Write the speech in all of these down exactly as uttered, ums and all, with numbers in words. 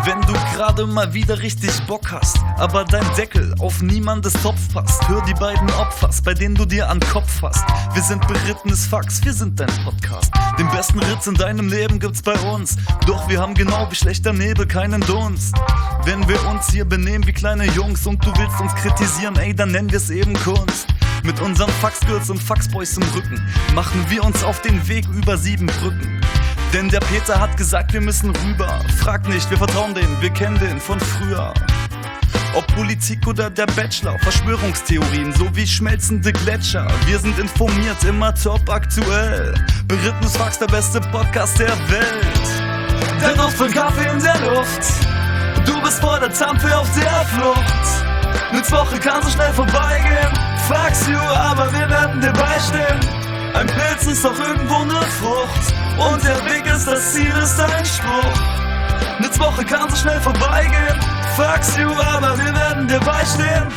Wenn du gerade mal wieder richtig Bock hast, aber dein Deckel auf niemandes Topf passt, hör die beiden Opfers, bei denen du dir an den Kopf fasst. Wir sind berittenes Fax, wir sind dein Podcast. Den besten Ritz in deinem Leben gibt's bei uns, doch wir haben genau wie schlechter Nebel keinen Dunst. Wenn wir uns hier benehmen wie kleine Jungs und du willst uns kritisieren, ey, dann nennen wir's eben Kunst. Mit unseren Faxgirls und Faxboys im Rücken machen wir uns auf den Weg über sieben Brücken. Denn der Peter hat gesagt, wir müssen rüber. Frag nicht, wir vertrauen denen, wir kennen den von früher. Ob Politik oder der Bachelor, Verschwörungstheorien sowie schmelzende Gletscher. Wir sind informiert, immer top aktuell. Berittenes Fax, der beste Podcast der Welt. Der Duft von Kaffee in der Luft. Du bist vor der Zampe auf der Flucht. Nix Woche kann so schnell vorbeigehen. Fax you, aber wir werden dir beistehen. Ein Pilz ist doch irgendwo ne Frucht. Und der Weg ist das Ziel, ist ein Spruch. Nix Woche kann so schnell vorbeigehen. Fax you, aber wir werden dir beistehen.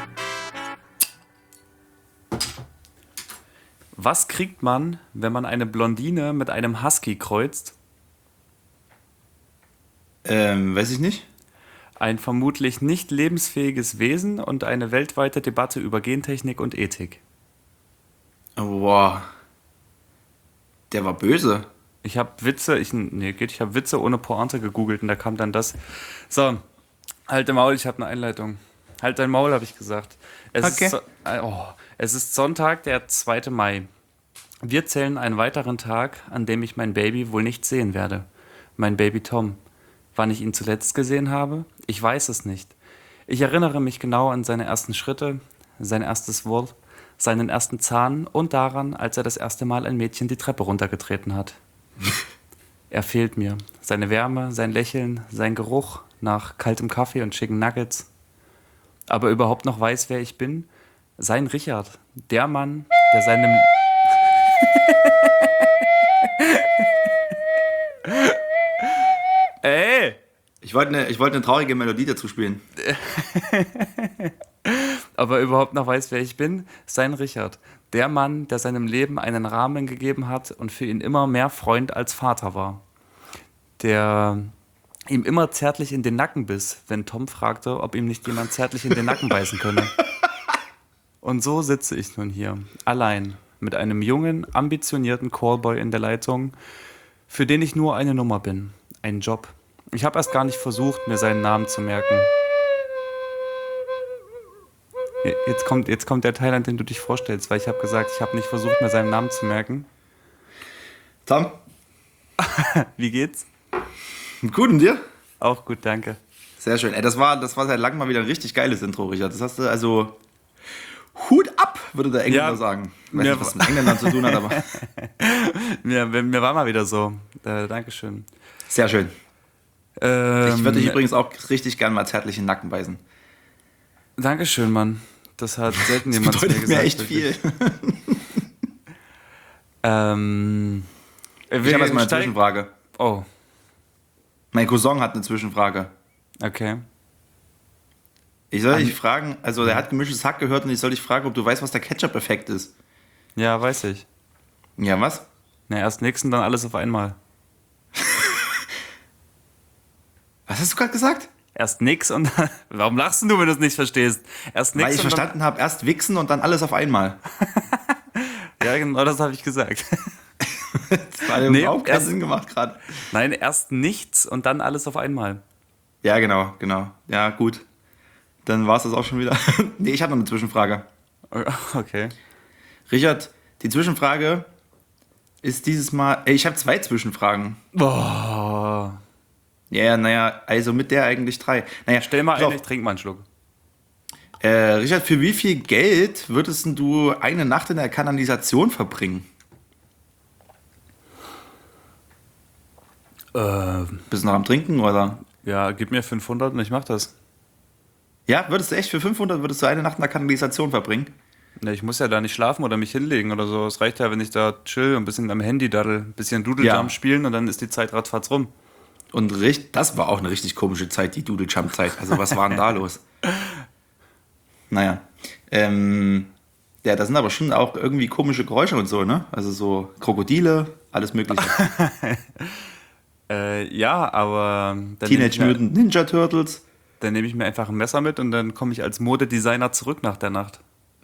Was kriegt man, wenn man eine Blondine mit einem Husky kreuzt? Ähm, weiß ich nicht. Ein vermutlich nicht lebensfähiges Wesen und eine weltweite Debatte über Gentechnik und Ethik. Boah. Der war böse. Ich habe Witze, ich, nee, geht, ich habe Witze ohne Pointe gegoogelt und da kam dann das. So, halt dein Maul, ich habe eine Einleitung. Halt dein Maul, habe ich gesagt. Es, okay. ist, oh, es ist Sonntag, der zweite Mai. Wir zählen einen weiteren Tag, an dem ich mein Baby wohl nicht sehen werde. Mein Baby Tom. Wann ich ihn zuletzt gesehen habe? Ich weiß es nicht. Ich erinnere mich genau an seine ersten Schritte, sein erstes Wort, seinen ersten Zahn und daran, als er das erste Mal ein Mädchen die Treppe runtergetreten hat. Er fehlt mir. Seine Wärme, sein Lächeln, sein Geruch nach kaltem Kaffee und Chicken Nuggets. Aber überhaupt noch weiß, wer ich bin? Sein Richard. Der Mann, der seinem... Ey! Ich wollte eine wollt ne traurige Melodie dazu spielen. Aber überhaupt noch weiß, wer ich bin? Sein Richard. Der Mann, der seinem Leben einen Rahmen gegeben hat und für ihn immer mehr Freund als Vater war. Der ihm immer zärtlich in den Nacken biss, wenn Tom fragte, ob ihm nicht jemand zärtlich in den Nacken beißen könne. Und so sitze ich nun hier, allein, mit einem jungen, ambitionierten Callboy in der Leitung, für den ich nur eine Nummer bin, ein Job. Ich habe erst gar nicht versucht, mir seinen Namen zu merken. Jetzt kommt, jetzt kommt der Teil, an dem du dich vorstellst, weil ich habe gesagt, ich habe nicht versucht, mir seinen Namen zu merken. Tom? Wie geht's? Gut, und dir? Auch gut, danke. Sehr schön. Ey, das war, das war seit langem mal wieder ein richtig geiles Intro, Richard. Das hast du also... Hut ab, würde der Engländer ja, sagen. Ich weiß mir, nicht, was mit Engländern zu tun hat, aber... mir, mir war mal wieder so. Äh, Dankeschön. Sehr schön. Ähm, ich würde dich übrigens auch richtig gern mal zärtlich in den Nacken beißen. Dankeschön, Mann. Das hat selten das jemand zu mir bedeutet gesagt. mir echt viel. ähm, ich habe erstmal eine Zwischenfrage. Oh. Mein Cousin hat eine Zwischenfrage. Okay. Ich soll dich fragen, also der hat gemischtes Hack gehört und ich soll dich fragen, ob du weißt, was der Ketchup-Effekt ist. Ja, weiß ich. Ja, was? Na, erst nix und dann alles auf einmal. Was hast du gerade gesagt? Erst nix und dann... Warum lachst du, wenn du es nicht verstehst? Erst nix Weil ich und verstanden habe, erst wichsen und dann alles auf einmal. Ja, genau, das habe ich gesagt. Das hat nee, überhaupt keinen Sinn gemacht gerade. Nein, erst nichts und dann alles auf einmal. Ja, genau, genau. Ja, gut. Dann war es das auch schon wieder. Nee, ich habe noch eine Zwischenfrage. Okay. Richard, die Zwischenfrage ist dieses Mal... Ey, ich habe zwei Zwischenfragen. Boah. Ja, ja, naja, also mit der eigentlich drei. Naja, stell mal ein, ich trinke mal einen Schluck. Äh, Richard, für wie viel Geld würdest du eine Nacht in der Kanalisation verbringen? Äh, Bist du noch am Trinken, oder? Ja, gib mir fünfhundert und ich mach das. Ja, würdest du echt für fünfhundert würdest du eine Nacht in der Kanalisation verbringen? Ja, ich muss ja da nicht schlafen oder mich hinlegen oder so. Es reicht ja, wenn ich da chill und ein bisschen am Handy daddel, ein bisschen Doodle Jump ja. spielen und dann ist die Zeit ratzfatz rum. Und richtig, das war auch eine richtig komische Zeit, die Doodle Jump Zeit. Also was war denn da los? Naja, ähm, ja, da sind aber schon auch irgendwie komische Geräusche und so, ne? Also so Krokodile, alles mögliche. Äh, ja, aber dann nehme ich, Teenage mir- Mutant Ninja Turtles. dann nehme ich mir einfach ein Messer mit und dann komme ich als Modedesigner zurück nach der Nacht.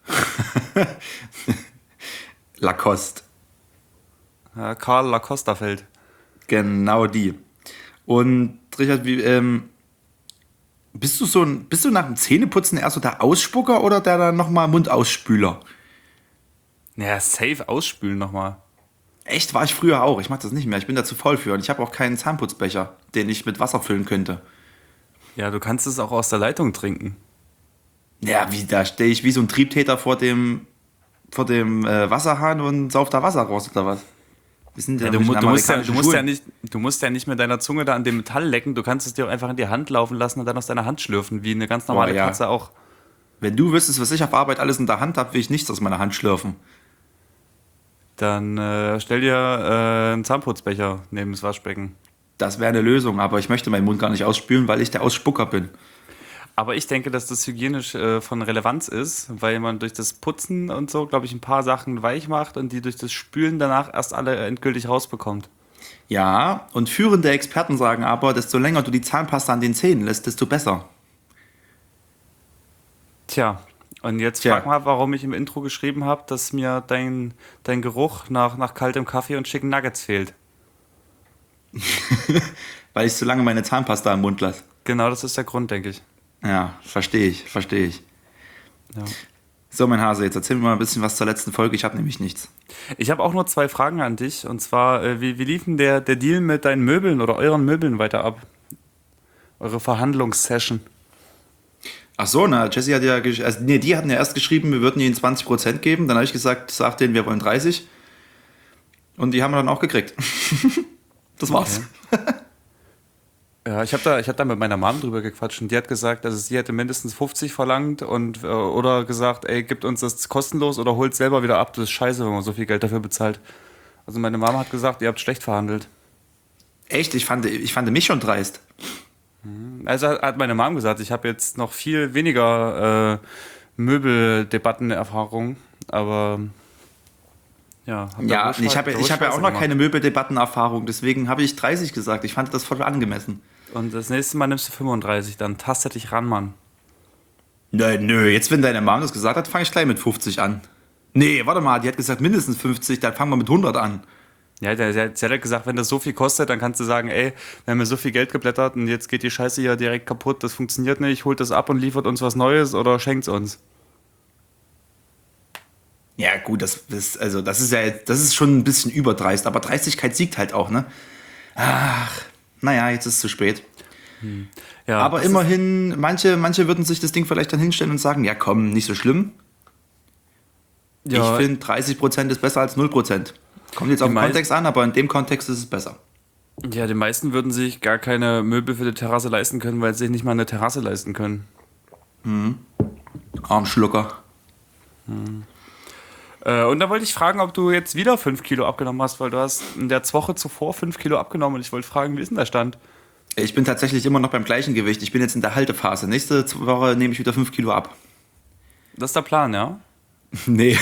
Lacoste. Ja, Karl Lacosta-Feld. Genau die. Und Richard, wie, ähm, bist du so ein, bist du nach dem Zähneputzen eher so der Ausspucker oder der dann nochmal Mundausspüler? Ja, safe ausspülen nochmal. Echt, war ich früher auch. Ich mache das nicht mehr. Ich bin da zu faul für. Und ich habe auch keinen Zahnputzbecher, den ich mit Wasser füllen könnte. Ja, du kannst es auch aus der Leitung trinken. Ja, wie, da stehe ich wie so ein Triebtäter vor dem, vor dem äh, Wasserhahn und sauf da Wasser raus oder was? Wir sind ja, Ja, du, nicht mu in du, musst ja, amerikanischen du, musst ja Schulen. nicht, du musst ja nicht mit deiner Zunge da an dem Metall lecken, du kannst es dir auch einfach in die Hand laufen lassen und dann aus deiner Hand schlürfen, wie eine ganz normale Boah, ja. Katze auch. Wenn du wüsstest, was ich auf Arbeit alles in der Hand habe, will ich nichts aus meiner Hand schlürfen. Dann äh, stell dir äh, einen Zahnputzbecher neben das Waschbecken. Das wäre eine Lösung, aber ich möchte meinen Mund gar nicht ausspülen, weil ich der Ausspucker bin. Aber ich denke, dass das hygienisch äh, von Relevanz ist, weil man durch das Putzen und so, glaube ich, ein paar Sachen weich macht und die durch das Spülen danach erst alle endgültig rausbekommt. Ja, und führende Experten sagen aber, desto länger du die Zahnpasta an den Zähnen lässt, desto besser. Tja, und jetzt Tja. frag mal, warum ich im Intro geschrieben habe, dass mir dein, dein Geruch nach, nach kaltem Kaffee und Chicken Nuggets fehlt. Weil ich so lange meine Zahnpasta im Mund lasse. Genau, das ist der Grund, denke ich. Ja, verstehe ich, verstehe ich. Ja. So, mein Hase, jetzt erzähl mir mal ein bisschen was zur letzten Folge. Ich habe nämlich nichts. Ich habe auch nur zwei Fragen an dich. Und zwar, äh, wie, wie lief denn der, der Deal mit deinen Möbeln oder euren Möbeln weiter ab? Eure Verhandlungssession. Ach so, na, Jessie hat ja, gesch- also, nee, die hatten ja erst geschrieben, wir würden ihnen zwanzig Prozent geben. Dann habe ich gesagt, sag denen, wir wollen dreißig. Und die haben wir dann auch gekriegt. Das war's. Ja, ich habe da, ich hab da mit meiner Mom drüber gequatscht und die hat gesagt, also sie hätte mindestens fünfzig verlangt und äh, oder gesagt, ey, gibt uns das kostenlos oder holt selber wieder ab. Das ist scheiße, wenn man so viel Geld dafür bezahlt. Also meine Mama hat gesagt, ihr habt schlecht verhandelt. Echt, ich fand, ich fand mich schon dreist. Also hat meine Mom gesagt, ich habe jetzt noch viel weniger äh, Möbeldebattenerfahrung, aber ja. hab da Ja, wohl ich Schei- habe da ich wohl hab ja auch Scheiße noch gemacht. keine Möbeldebattenerfahrung, deswegen habe ich dreißig gesagt. Ich fand das voll angemessen. Und das nächste Mal nimmst du fünfunddreißig, dann taste dich ran, Mann. Nö, nö, jetzt wenn deine Mom das gesagt hat, fange ich gleich mit fünfzig an. Nee, warte mal, die hat gesagt mindestens fünfzig, dann fangen wir mit hundert an. Ja, der, der, der hat gesagt, wenn das so viel kostet, dann kannst du sagen, ey, wir haben mir so viel Geld geblättert und jetzt geht die Scheiße hier direkt kaputt, das funktioniert nicht, holt das ab und liefert uns was Neues oder schenkt's uns. Ja, gut, das, das, also, das ist ja jetzt- das ist schon ein bisschen überdreist, aber Dreistigkeit siegt halt auch, ne? Ach, naja, jetzt ist es zu spät. Ja, aber das immerhin, manche, manche würden sich das Ding vielleicht dann hinstellen und sagen, ja komm, nicht so schlimm. ist, ja, Ich finde, dreißig Prozent ist besser als null Prozent. Kommt jetzt auf den meisten- Kontext an, aber in dem Kontext ist es besser. ja, die meisten würden sich gar keine Möbel für die Terrasse leisten können, weil sie sich nicht mal eine Terrasse leisten können. Armschlucker. Äh, und da wollte ich fragen, ob du jetzt wieder fünf Kilo abgenommen hast, weil du hast in der Woche zuvor fünf Kilo abgenommen und ich wollte fragen, wie ist denn der Stand? Ich bin tatsächlich immer noch beim gleichen Gewicht. Ich bin jetzt in der Haltephase. Nächste Woche nehme ich wieder fünf Kilo ab. Das ist der Plan, ja? Nee.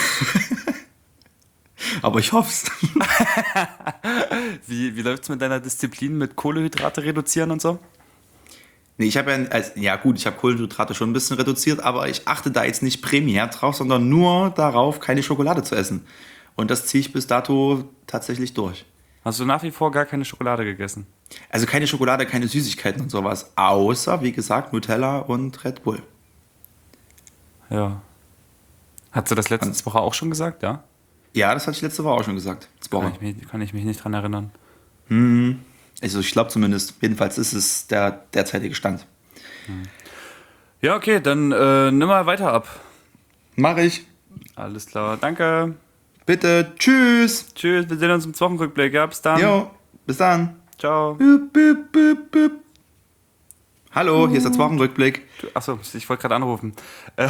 Aber ich hoff's. Wie, wie läuft es mit deiner Disziplin mit Kohlenhydrate reduzieren und so? Nee, ich habe ja, also, ja gut, ich habe Kohlenhydrate schon ein bisschen reduziert, aber ich achte da jetzt nicht primär drauf, sondern nur darauf, keine Schokolade zu essen. Und das ziehe ich bis dato tatsächlich durch. Hast du nach wie vor gar keine Schokolade gegessen? Also keine Schokolade, keine Süßigkeiten und sowas. Außer, wie gesagt, Nutella und Red Bull. Ja. Hast du das letzte Woche auch schon gesagt, ja? Ja, das hatte ich letzte Woche auch schon gesagt. Letzte Kann Woche. ich mich, kann ich mich nicht dran erinnern. Also ich glaube zumindest. Jedenfalls ist es der derzeitige Stand. Ja, okay, dann äh, nimm mal weiter ab. Mach ich. Alles klar, danke. Bitte. Tschüss. Tschüss, wir sehen uns im Wochenrückblick. Ja, bis dann. Jo, bis dann. Ciao. Büp, büp, büp, büp. Hallo, hier ist der Wochenrückblick. Achso, ich wollte gerade anrufen. Äh,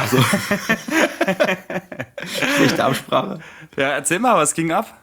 Schlechte Absprache. ja, erzähl mal, was ging ab?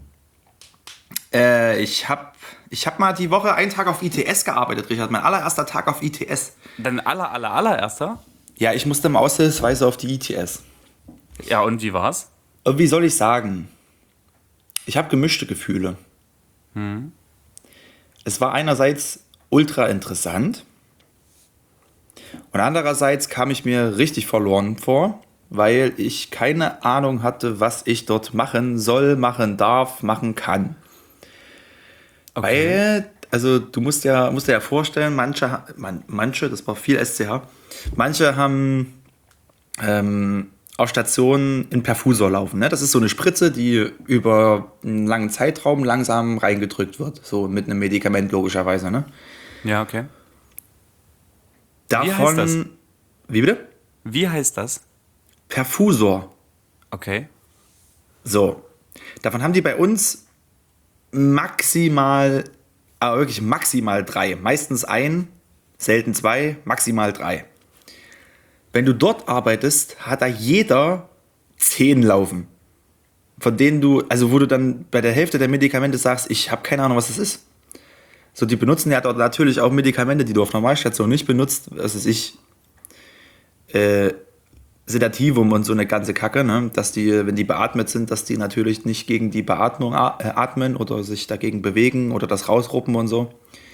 Äh, ich habe ich hab mal die Woche einen Tag auf I T S gearbeitet, Richard. Mein allererster Tag auf I T S. Dein aller, aller, allererster? Ja, ich musste mal aushilfsweise auf die I T S. Ja, und wie war's? Und wie soll ich sagen? Ich habe gemischte Gefühle. es war einerseits ultra interessant und andererseits kam ich mir richtig verloren vor, weil ich keine Ahnung hatte, was ich dort machen soll, machen darf, machen kann. Okay. Weil, also du musst ja, musst dir ja vorstellen, manche, ha- man, manche, das war viel S C H, manche haben ähm, auf Stationen einen Perfusor laufen. Ne? Das ist so eine Spritze, die über einen langen Zeitraum langsam reingedrückt wird. So mit einem Medikament logischerweise. Ne? Ja, okay. Davon, Wie heißt das? Wie bitte? Wie heißt das? Perfusor. Okay. So. Davon haben die bei uns maximal, aber wirklich maximal drei. Meistens ein, selten zwei, maximal drei. Wenn du dort arbeitest, hat da jeder zehn laufen. Von denen du, also wo du dann bei der Hälfte der Medikamente sagst, ich habe keine Ahnung, was das ist. So, die benutzen ja dort natürlich auch Medikamente, die du auf Normalstation nicht benutzt. Was weiß ich, äh, Sedativum und so eine ganze Kacke, ne? Dass die, wenn die beatmet sind, dass die natürlich nicht gegen die Beatmung a- äh, atmen oder sich dagegen bewegen oder das rausruppen und so.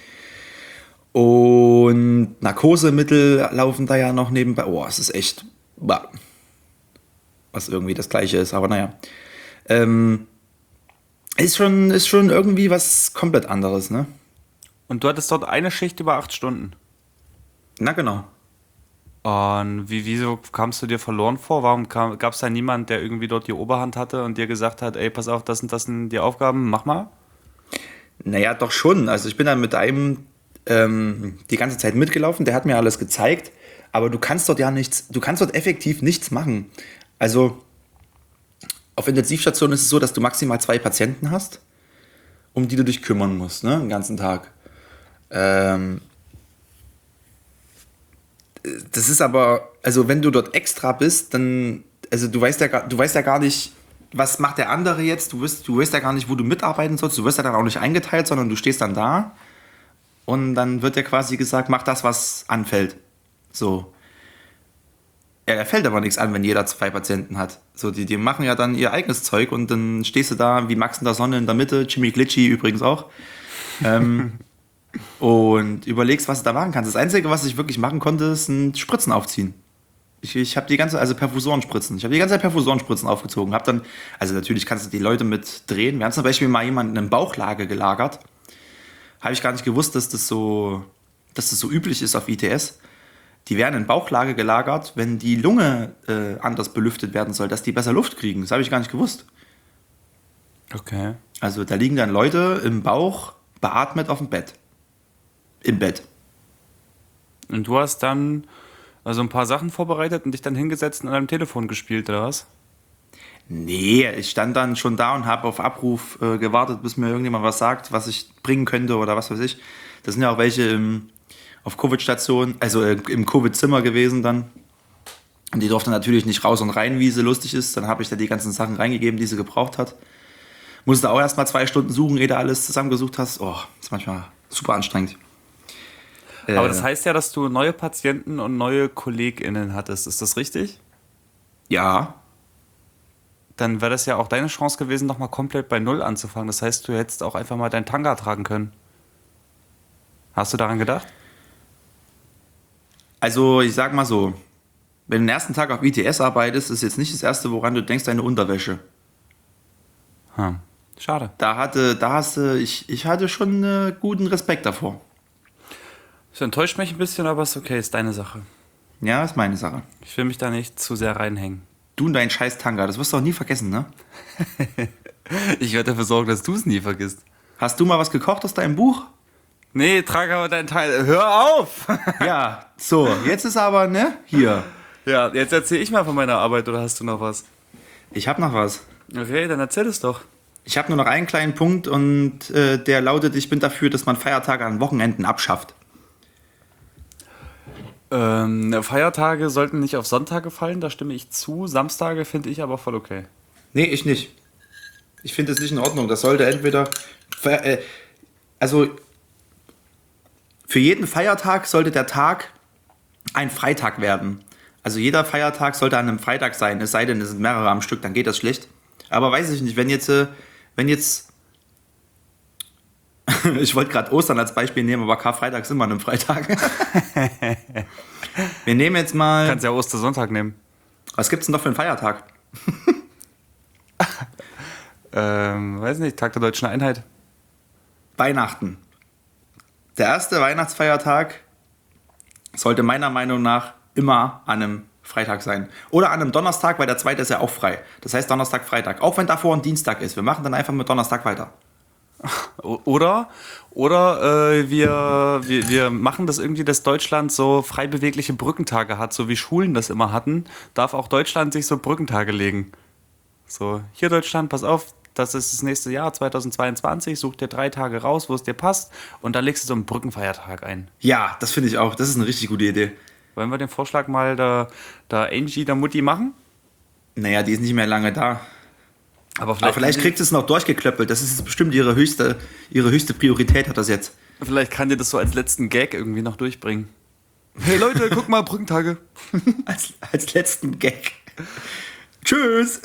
Und Narkosemittel laufen da ja noch nebenbei. Oh, es ist echt, bah, was irgendwie das Gleiche ist, aber naja. Ähm, ist schon, ist schon irgendwie was komplett anderes, ne? Und du hattest dort eine Schicht über acht Stunden. Na genau. Und wie, wieso kamst du dir verloren vor? Warum gab es da niemand, der irgendwie dort die Oberhand hatte und dir gesagt hat, ey, pass auf, das sind das sind die Aufgaben, mach mal? Naja, doch schon. Also ich bin dann mit einem ähm, die ganze Zeit mitgelaufen, der hat mir alles gezeigt, aber du kannst dort ja nichts, du kannst dort effektiv nichts machen. Also auf Intensivstationen ist es so, dass du maximal zwei Patienten hast, um die du dich kümmern musst, ne, den ganzen Tag. Ähm, das ist aber, also wenn du dort extra bist, dann, also du weißt ja, gar- du weißt ja gar nicht, was macht der andere jetzt, du weißt, du weißt ja gar nicht, wo du mitarbeiten sollst, du wirst ja dann auch nicht eingeteilt, sondern du stehst dann da und dann wird dir quasi gesagt, mach das, was anfällt. So. Ja, da fällt aber nichts an, wenn jeder zwei Patienten hat. So, die, die machen ja dann ihr eigenes Zeug und dann stehst du da wie Max in der Sonne in der Mitte, Jimmy Glitchy übrigens auch. Ähm, und überlegst, was du da machen kannst. Das Einzige, was ich wirklich machen konnte, ist ein Spritzen aufziehen. Ich, ich habe die ganze, also Perfusorenspritzen. Ich habe die ganze Zeit Perfusorenspritzen aufgezogen. Hab dann, also natürlich kannst du die Leute mit drehen. Wir haben zum Beispiel mal jemanden in Bauchlage gelagert. Habe ich gar nicht gewusst, dass das so, dass das so üblich ist auf I T S. Die werden in Bauchlage gelagert, wenn die Lunge äh, anders belüftet werden soll, dass die besser Luft kriegen. Das habe ich gar nicht gewusst. Okay. Also da liegen dann Leute im Bauch beatmet auf dem Bett. Im Bett. Und du hast dann also ein paar Sachen vorbereitet und dich dann hingesetzt und an deinem Telefon gespielt, oder was? Nee, ich stand dann schon da und habe auf Abruf äh, gewartet, bis mir irgendjemand was sagt, was ich bringen könnte oder was weiß ich. Das sind ja auch welche im, auf Covid-Stationen, also äh, im Covid-Zimmer gewesen dann. Und die durften natürlich nicht raus und rein, wie sie lustig ist. Dann habe ich da die ganzen Sachen reingegeben, die sie gebraucht hat. Musste auch erst mal zwei Stunden suchen, ehe du alles zusammengesucht hast. Oh, ist manchmal super anstrengend. Aber Äh, das heißt ja, dass du neue Patienten und neue KollegInnen hattest. Ist das richtig? Ja, Dann wäre das ja auch deine Chance gewesen, nochmal komplett bei Null anzufangen. Das heißt, du hättest auch einfach mal dein Tanga tragen können. Hast du daran gedacht? also ich sag mal so, wenn du den ersten Tag auf I T S arbeitest, ist jetzt nicht das Erste, woran du denkst, deine Unterwäsche. Hm. Schade. Da hatte, da hast du, ich, ich hatte schon äh, guten Respekt davor. Das enttäuscht mich ein bisschen, aber ist okay, ist deine Sache. Ja, ist meine Sache. Ich will mich da nicht zu sehr reinhängen. Du und dein scheiß Tanga, das wirst du auch nie vergessen, ne? Ich werde dafür sorgen, dass du es nie vergisst. Hast du mal was gekocht aus deinem Buch? Nee, trage aber deinen Teil. Hör auf! Ja, so, jetzt ist aber, ne, hier. Ja, jetzt erzähl ich mal von meiner Arbeit, oder hast du noch was? Ich hab noch was. Okay, dann erzähl es doch. Ich habe nur noch einen kleinen Punkt und äh, der lautet, ich bin dafür, dass man Feiertage an Wochenenden abschafft. Ähm, Feiertage sollten nicht auf Sonntage fallen, da stimme ich zu. Samstage finde ich aber voll okay. Nee, ich nicht. Ich finde es nicht in Ordnung. Das sollte entweder, Fe- äh, also für jeden Feiertag sollte der Tag ein Freitag werden. Also jeder Feiertag sollte an einem Freitag sein, es sei denn, es sind mehrere am Stück, dann geht das schlecht. Aber weiß ich nicht, wenn jetzt, äh, wenn jetzt Ich wollte gerade Ostern als Beispiel nehmen, aber Karfreitag ist immer an einem Freitag. Wir nehmen jetzt mal... Kannst ja Ostersonntag nehmen. Was gibt's denn noch für einen Feiertag? Ähm, weiß nicht, Tag der Deutschen Einheit. Weihnachten. Der erste Weihnachtsfeiertag sollte meiner Meinung nach immer an einem Freitag sein. Oder an einem Donnerstag, weil der zweite ist ja auch frei. Das heißt Donnerstag, Freitag. Auch wenn davor ein Dienstag ist. Wir machen dann einfach mit Donnerstag weiter. O- Oder, oder äh, wir, wir, wir machen das irgendwie, dass Deutschland so frei bewegliche Brückentage hat, so wie Schulen das immer hatten. Darf auch Deutschland sich so Brückentage legen. So, hier Deutschland, pass auf, das ist das nächste Jahr, zweitausendzweiundzwanzig, such dir drei Tage raus, wo es dir passt und dann legst du so einen Brückenfeiertag ein. Ja, das finde ich auch. Das ist eine richtig gute Idee. Wollen wir den Vorschlag mal der, der Angie, der Mutti machen? Naja, die ist nicht mehr lange da. Aber Aber vielleicht kriegt sie es noch durchgeklöppelt. Das ist jetzt bestimmt ihre höchste, ihre höchste Priorität, hat das jetzt. Vielleicht kann dir das so als letzten Gag irgendwie noch durchbringen. Hey Leute, guck mal, Brückentage. Als, als letzten Gag. Tschüss.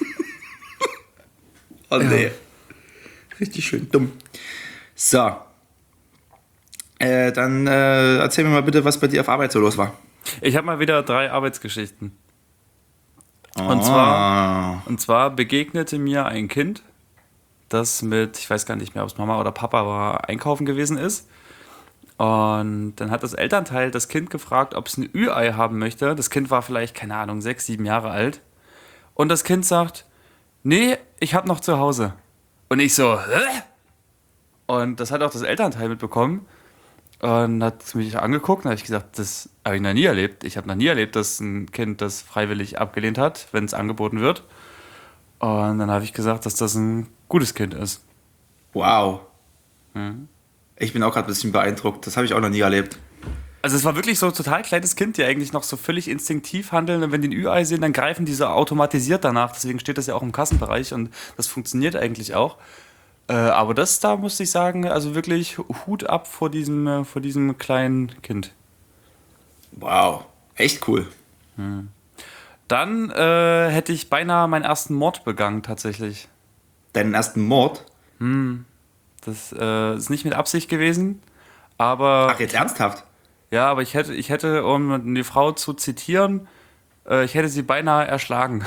Oh nee. Richtig schön dumm. So. Äh, dann äh, erzähl mir mal bitte, was bei dir auf Arbeit so los war. Ich habe mal wieder drei Arbeitsgeschichten. Und Ah. zwar, und zwar begegnete mir ein Kind, das mit, ich weiß gar nicht mehr, ob es Mama oder Papa war, einkaufen gewesen ist. Und dann hat das Elternteil das Kind gefragt, ob es ein Ü-Ei haben möchte. Das Kind war vielleicht, keine Ahnung, sechs, sieben Jahre alt. Und das Kind sagt, nee, ich habe noch zu Hause. Und ich so, hä? Und das hat auch das Elternteil mitbekommen. Und hat mich angeguckt und habe ich gesagt, das habe ich noch nie erlebt. Ich habe noch nie erlebt, dass ein Kind das freiwillig abgelehnt hat, wenn es angeboten wird. Und dann habe ich gesagt, dass das ein gutes Kind ist. Wow. Ich bin auch gerade ein bisschen beeindruckt. Das habe ich auch noch nie erlebt. Also es war wirklich so ein total kleines Kind, die eigentlich noch so völlig instinktiv handeln. Und wenn die ein Ü-Ei sehen, dann greifen die so automatisiert danach. Deswegen steht das ja auch im Kassenbereich und das funktioniert eigentlich auch. Äh, aber das, da muss ich sagen, also wirklich Hut ab vor diesem, äh, vor diesem kleinen Kind. Wow. Echt cool. Dann äh, hätte ich beinahe meinen ersten Mord begangen, tatsächlich. Deinen ersten Mord? Das äh, ist nicht mit Absicht gewesen, aber Ach, jetzt ernsthaft? ja, aber ich hätte, ich hätte, um die Frau zu zitieren, äh, ich hätte sie beinahe erschlagen.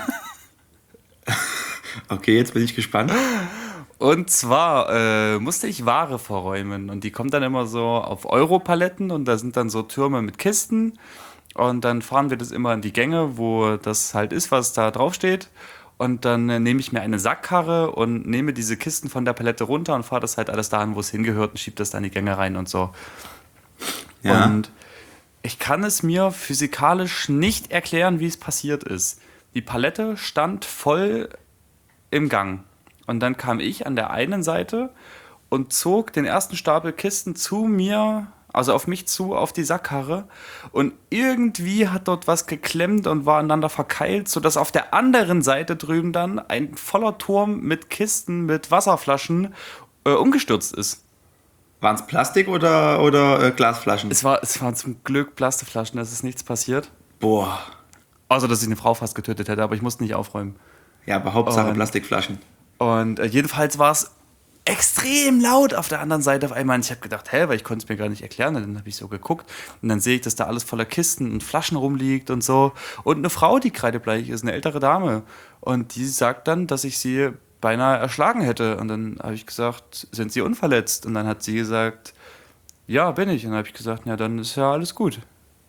Okay, jetzt bin ich gespannt. Und zwar äh, musste ich Ware verräumen und die kommt dann immer so auf Europaletten und da sind dann so Türme mit Kisten und dann fahren wir das immer in die Gänge, wo das halt ist, was da drauf steht. Und dann äh, nehme ich mir eine Sackkarre und nehme diese Kisten von der Palette runter und fahre das halt alles dahin, wo es hingehört und schiebe das dann in die Gänge rein und so. Ja. Und ich kann es mir physikalisch nicht erklären, wie es passiert ist. Die Palette stand voll im Gang. Und dann kam ich an der einen Seite und zog den ersten Stapel Kisten zu mir, also auf mich zu, auf die Sackkarre. Und irgendwie hat dort was geklemmt und war aneinander verkeilt, sodass auf der anderen Seite drüben dann ein voller Turm mit Kisten, mit Wasserflaschen äh, umgestürzt ist. Waren es Plastik oder, oder äh, Glasflaschen? Es war, es waren zum Glück Plastikflaschen, es ist nichts passiert. Boah. Außer, dass ich eine Frau fast getötet hätte, aber ich musste nicht aufräumen. Ja, aber Hauptsache Und- Plastikflaschen. Und äh, jedenfalls war es extrem laut auf der anderen Seite auf einmal. Und ich habe gedacht, hä, weil ich konnte es mir gar nicht erklären. Und dann habe ich so geguckt und dann sehe ich, dass da alles voller Kisten und Flaschen rumliegt und so. Und eine Frau, die kreidebleich ist, eine ältere Dame. Und die sagt dann, dass ich sie beinahe erschlagen hätte. Und dann habe ich gesagt, sind Sie unverletzt? Und dann hat sie gesagt, ja, bin ich. Und dann habe ich gesagt, ja, dann ist ja alles gut.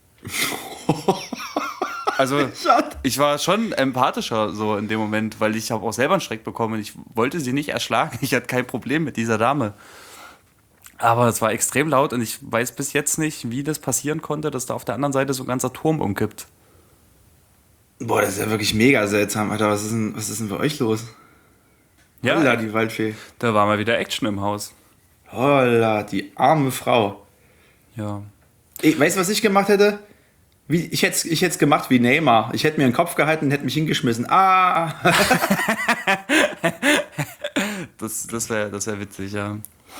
Also ich war schon empathischer so in dem Moment, weil ich habe auch selber einen Schreck bekommen. Ich wollte sie nicht erschlagen. Ich hatte kein Problem mit dieser Dame. Aber es war extrem laut und ich weiß bis jetzt nicht, wie das passieren konnte, dass da auf der anderen Seite so ein ganzer Turm umkippt. Boah, das ist ja wirklich mega seltsam, Alter. Was ist denn, was ist denn bei euch los? Ja, Holla, die Waldfee. da war mal wieder Action im Haus. Holla, die arme Frau. Ja. Ich, weißt du, was ich gemacht hätte? Wie, ich hätte es ich hätt's gemacht wie Neymar. Ich hätte mir den Kopf gehalten und hätte mich hingeschmissen. Ah! Das, das wäre das wär witzig, ja.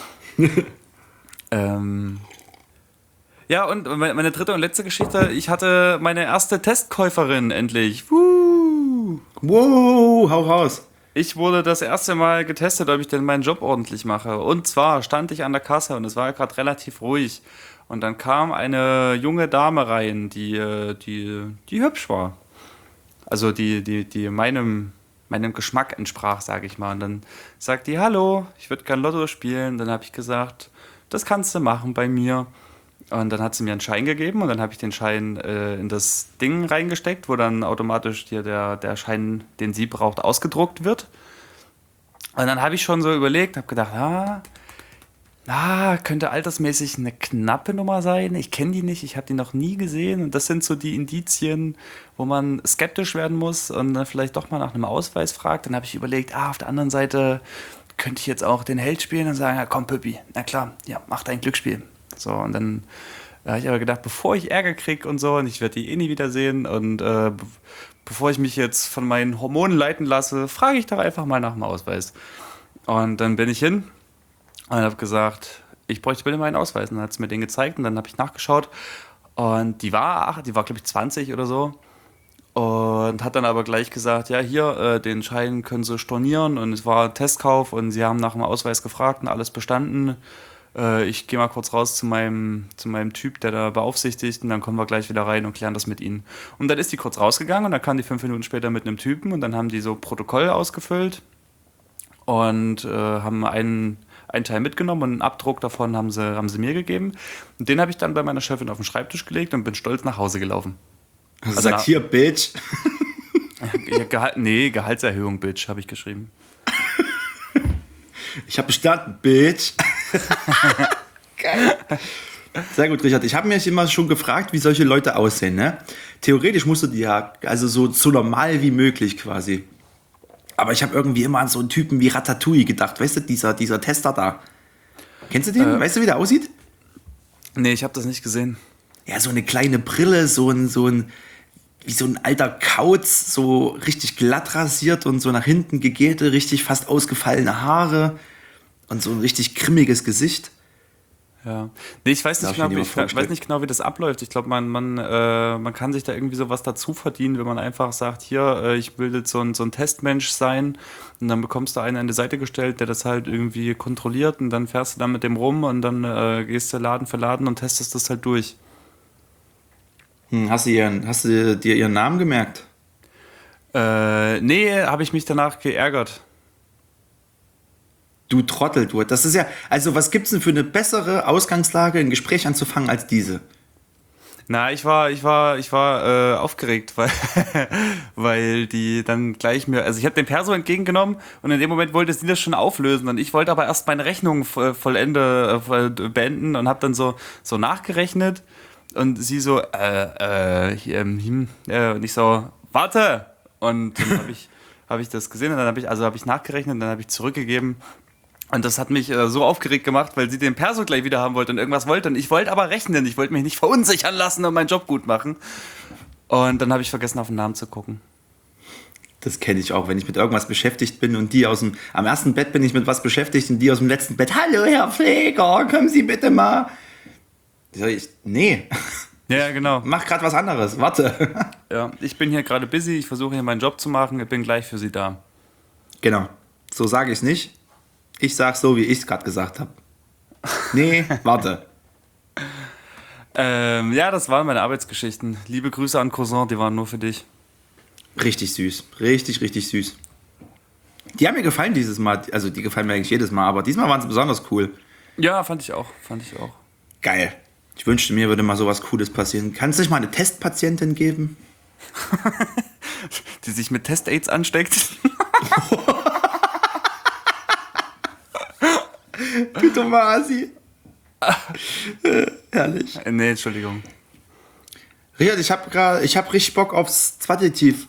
ähm. Ja, und meine meine dritte und letzte Geschichte. Ich hatte meine erste Testkäuferin endlich. Woo! Wow, hau raus. Ich wurde das erste Mal getestet, ob ich denn meinen Job ordentlich mache. Und zwar stand ich an der Kasse und es war gerade relativ ruhig. Und dann kam eine junge Dame rein, die, äh, die, die hübsch war. Also die, die, die meinem, meinem Geschmack entsprach, sage ich mal. Und dann sagt die, hallo, ich würde gern Lotto spielen. Dann habe ich gesagt, das kannst du machen bei mir. Und dann hat sie mir einen Schein gegeben und dann habe ich den Schein äh, in das Ding reingesteckt, wo dann automatisch hier der, der Schein, den sie braucht, ausgedruckt wird. Und dann habe ich schon so überlegt, habe gedacht, ah, ah, könnte altersmäßig eine knappe Nummer sein. Ich kenne die nicht, ich habe die noch nie gesehen. Und das sind so die Indizien, wo man skeptisch werden muss und dann vielleicht doch mal nach einem Ausweis fragt. Dann habe ich überlegt, ah, auf der anderen Seite könnte ich jetzt auch den Held spielen und sagen, ja komm Püppi, na klar, ja, mach dein Glücksspiel. So, und dann habe ich aber gedacht, bevor ich Ärger kriege und so, und ich werde die eh nie wiedersehen, und äh, be- bevor ich mich jetzt von meinen Hormonen leiten lasse, frage ich doch einfach mal nach dem Ausweis. Und dann bin ich hin und habe gesagt, ich bräuchte bitte meinen Ausweis. Und dann hat sie mir den gezeigt und dann habe ich nachgeschaut. Und die war, ach, die war glaube ich zwanzig oder so. Und hat dann aber gleich gesagt, ja hier, äh, den Schein können Sie stornieren. Und es war Testkauf und sie haben nach dem Ausweis gefragt und alles bestanden. Äh, ich gehe mal kurz raus zu meinem, zu meinem Typ, der da beaufsichtigt, und dann kommen wir gleich wieder rein und klären das mit ihnen. Und dann ist die kurz rausgegangen und dann kam die fünf Minuten später mit einem Typen und dann haben die so Protokoll ausgefüllt und äh, haben einen, einen Teil mitgenommen und einen Abdruck davon haben sie, haben sie mir gegeben. Und den habe ich dann bei meiner Chefin auf den Schreibtisch gelegt und bin stolz nach Hause gelaufen. Also sagt hier, Bitch. Ja, Gehalt, nee, Gehaltserhöhung, Bitch, habe ich geschrieben. Ich habe bestanden, Bitch. Geil. Sehr gut, Richard. Ich habe mich immer schon gefragt, wie solche Leute aussehen. Ne? Theoretisch musst du die ja, also so, so normal wie möglich quasi. Aber ich habe irgendwie immer an so einen Typen wie Ratatouille gedacht. Weißt du, dieser, dieser Tester da. Kennst du den? Äh, weißt du, wie der aussieht? Nee, ich habe das nicht gesehen. Ja, so eine kleine Brille, so ein, so ein, wie so ein alter Kauz, so richtig glatt rasiert und so nach hinten gegelte, richtig fast ausgefallene Haare und so ein richtig grimmiges Gesicht. Ja. Nee, ich weiß Da nicht, hab ich genau, mir wie, ich vorgestellt. weiß nicht genau, wie das abläuft. Ich glaube, man, man, äh, man kann sich da irgendwie sowas dazu verdienen, wenn man einfach sagt, hier, äh, ich will jetzt so ein, so ein Testmensch sein, und dann bekommst du einen an die Seite gestellt, der das halt irgendwie kontrolliert, und dann fährst du dann mit dem rum und dann äh, gehst du Laden für Laden und testest das halt durch. Hm, hast, du ihren, hast du dir ihren Namen gemerkt? Äh, nee, habe ich mich danach geärgert. Du Trottel, du. Das ist ja, also was gibt's denn für eine bessere Ausgangslage, ein Gespräch anzufangen als diese? Na, ich war, ich war, ich war äh, aufgeregt, weil, weil die dann gleich mir, also ich habe den Perso entgegengenommen und in dem Moment wollte sie das schon auflösen und ich wollte aber erst meine Rechnung vo- vollende, äh, voll beenden und habe dann so, so nachgerechnet und sie so, äh, äh, hier, hm, äh, und ich so, warte! Und dann habe ich, hab ich das gesehen und dann habe ich, also habe ich nachgerechnet und dann habe ich zurückgegeben. Und das hat mich äh, so aufgeregt gemacht, weil sie den Perso gleich wieder haben wollte und irgendwas wollte. Und ich wollte aber rechnen. Ich wollte mich nicht verunsichern lassen und meinen Job gut machen. Und dann habe ich vergessen, auf den Namen zu gucken. Das kenne ich auch, wenn ich mit irgendwas beschäftigt bin und die aus dem, am ersten Bett bin ich mit was beschäftigt und die aus dem letzten Bett, hallo Herr Pfleger, kommen Sie bitte mal. Sag ich, nee, Ja, genau. mach gerade was anderes, warte. Ja, ich bin hier gerade busy. Ich versuche hier meinen Job zu machen. Ich bin gleich für Sie da. Genau, so sage ich es nicht. Ich sage so, wie ich es gerade gesagt habe. Nee, warte. Ähm, ja, das waren meine Arbeitsgeschichten. Liebe Grüße an Cousin, die waren nur für dich. Richtig süß, richtig, richtig süß. Die haben mir gefallen dieses Mal, also die gefallen mir eigentlich jedes Mal, aber diesmal waren sie besonders cool. Ja, fand ich auch. Fand ich auch. Geil. Ich wünschte, mir würde mal sowas Cooles passieren. Kann es nicht mal eine Testpatientin geben? Die sich mit Test-Aids ansteckt. Du dummer Asi. äh, herrlich. Nee, Entschuldigung. Richard, ich habe gerade, ich habe richtig Bock aufs Zweitdetektiv.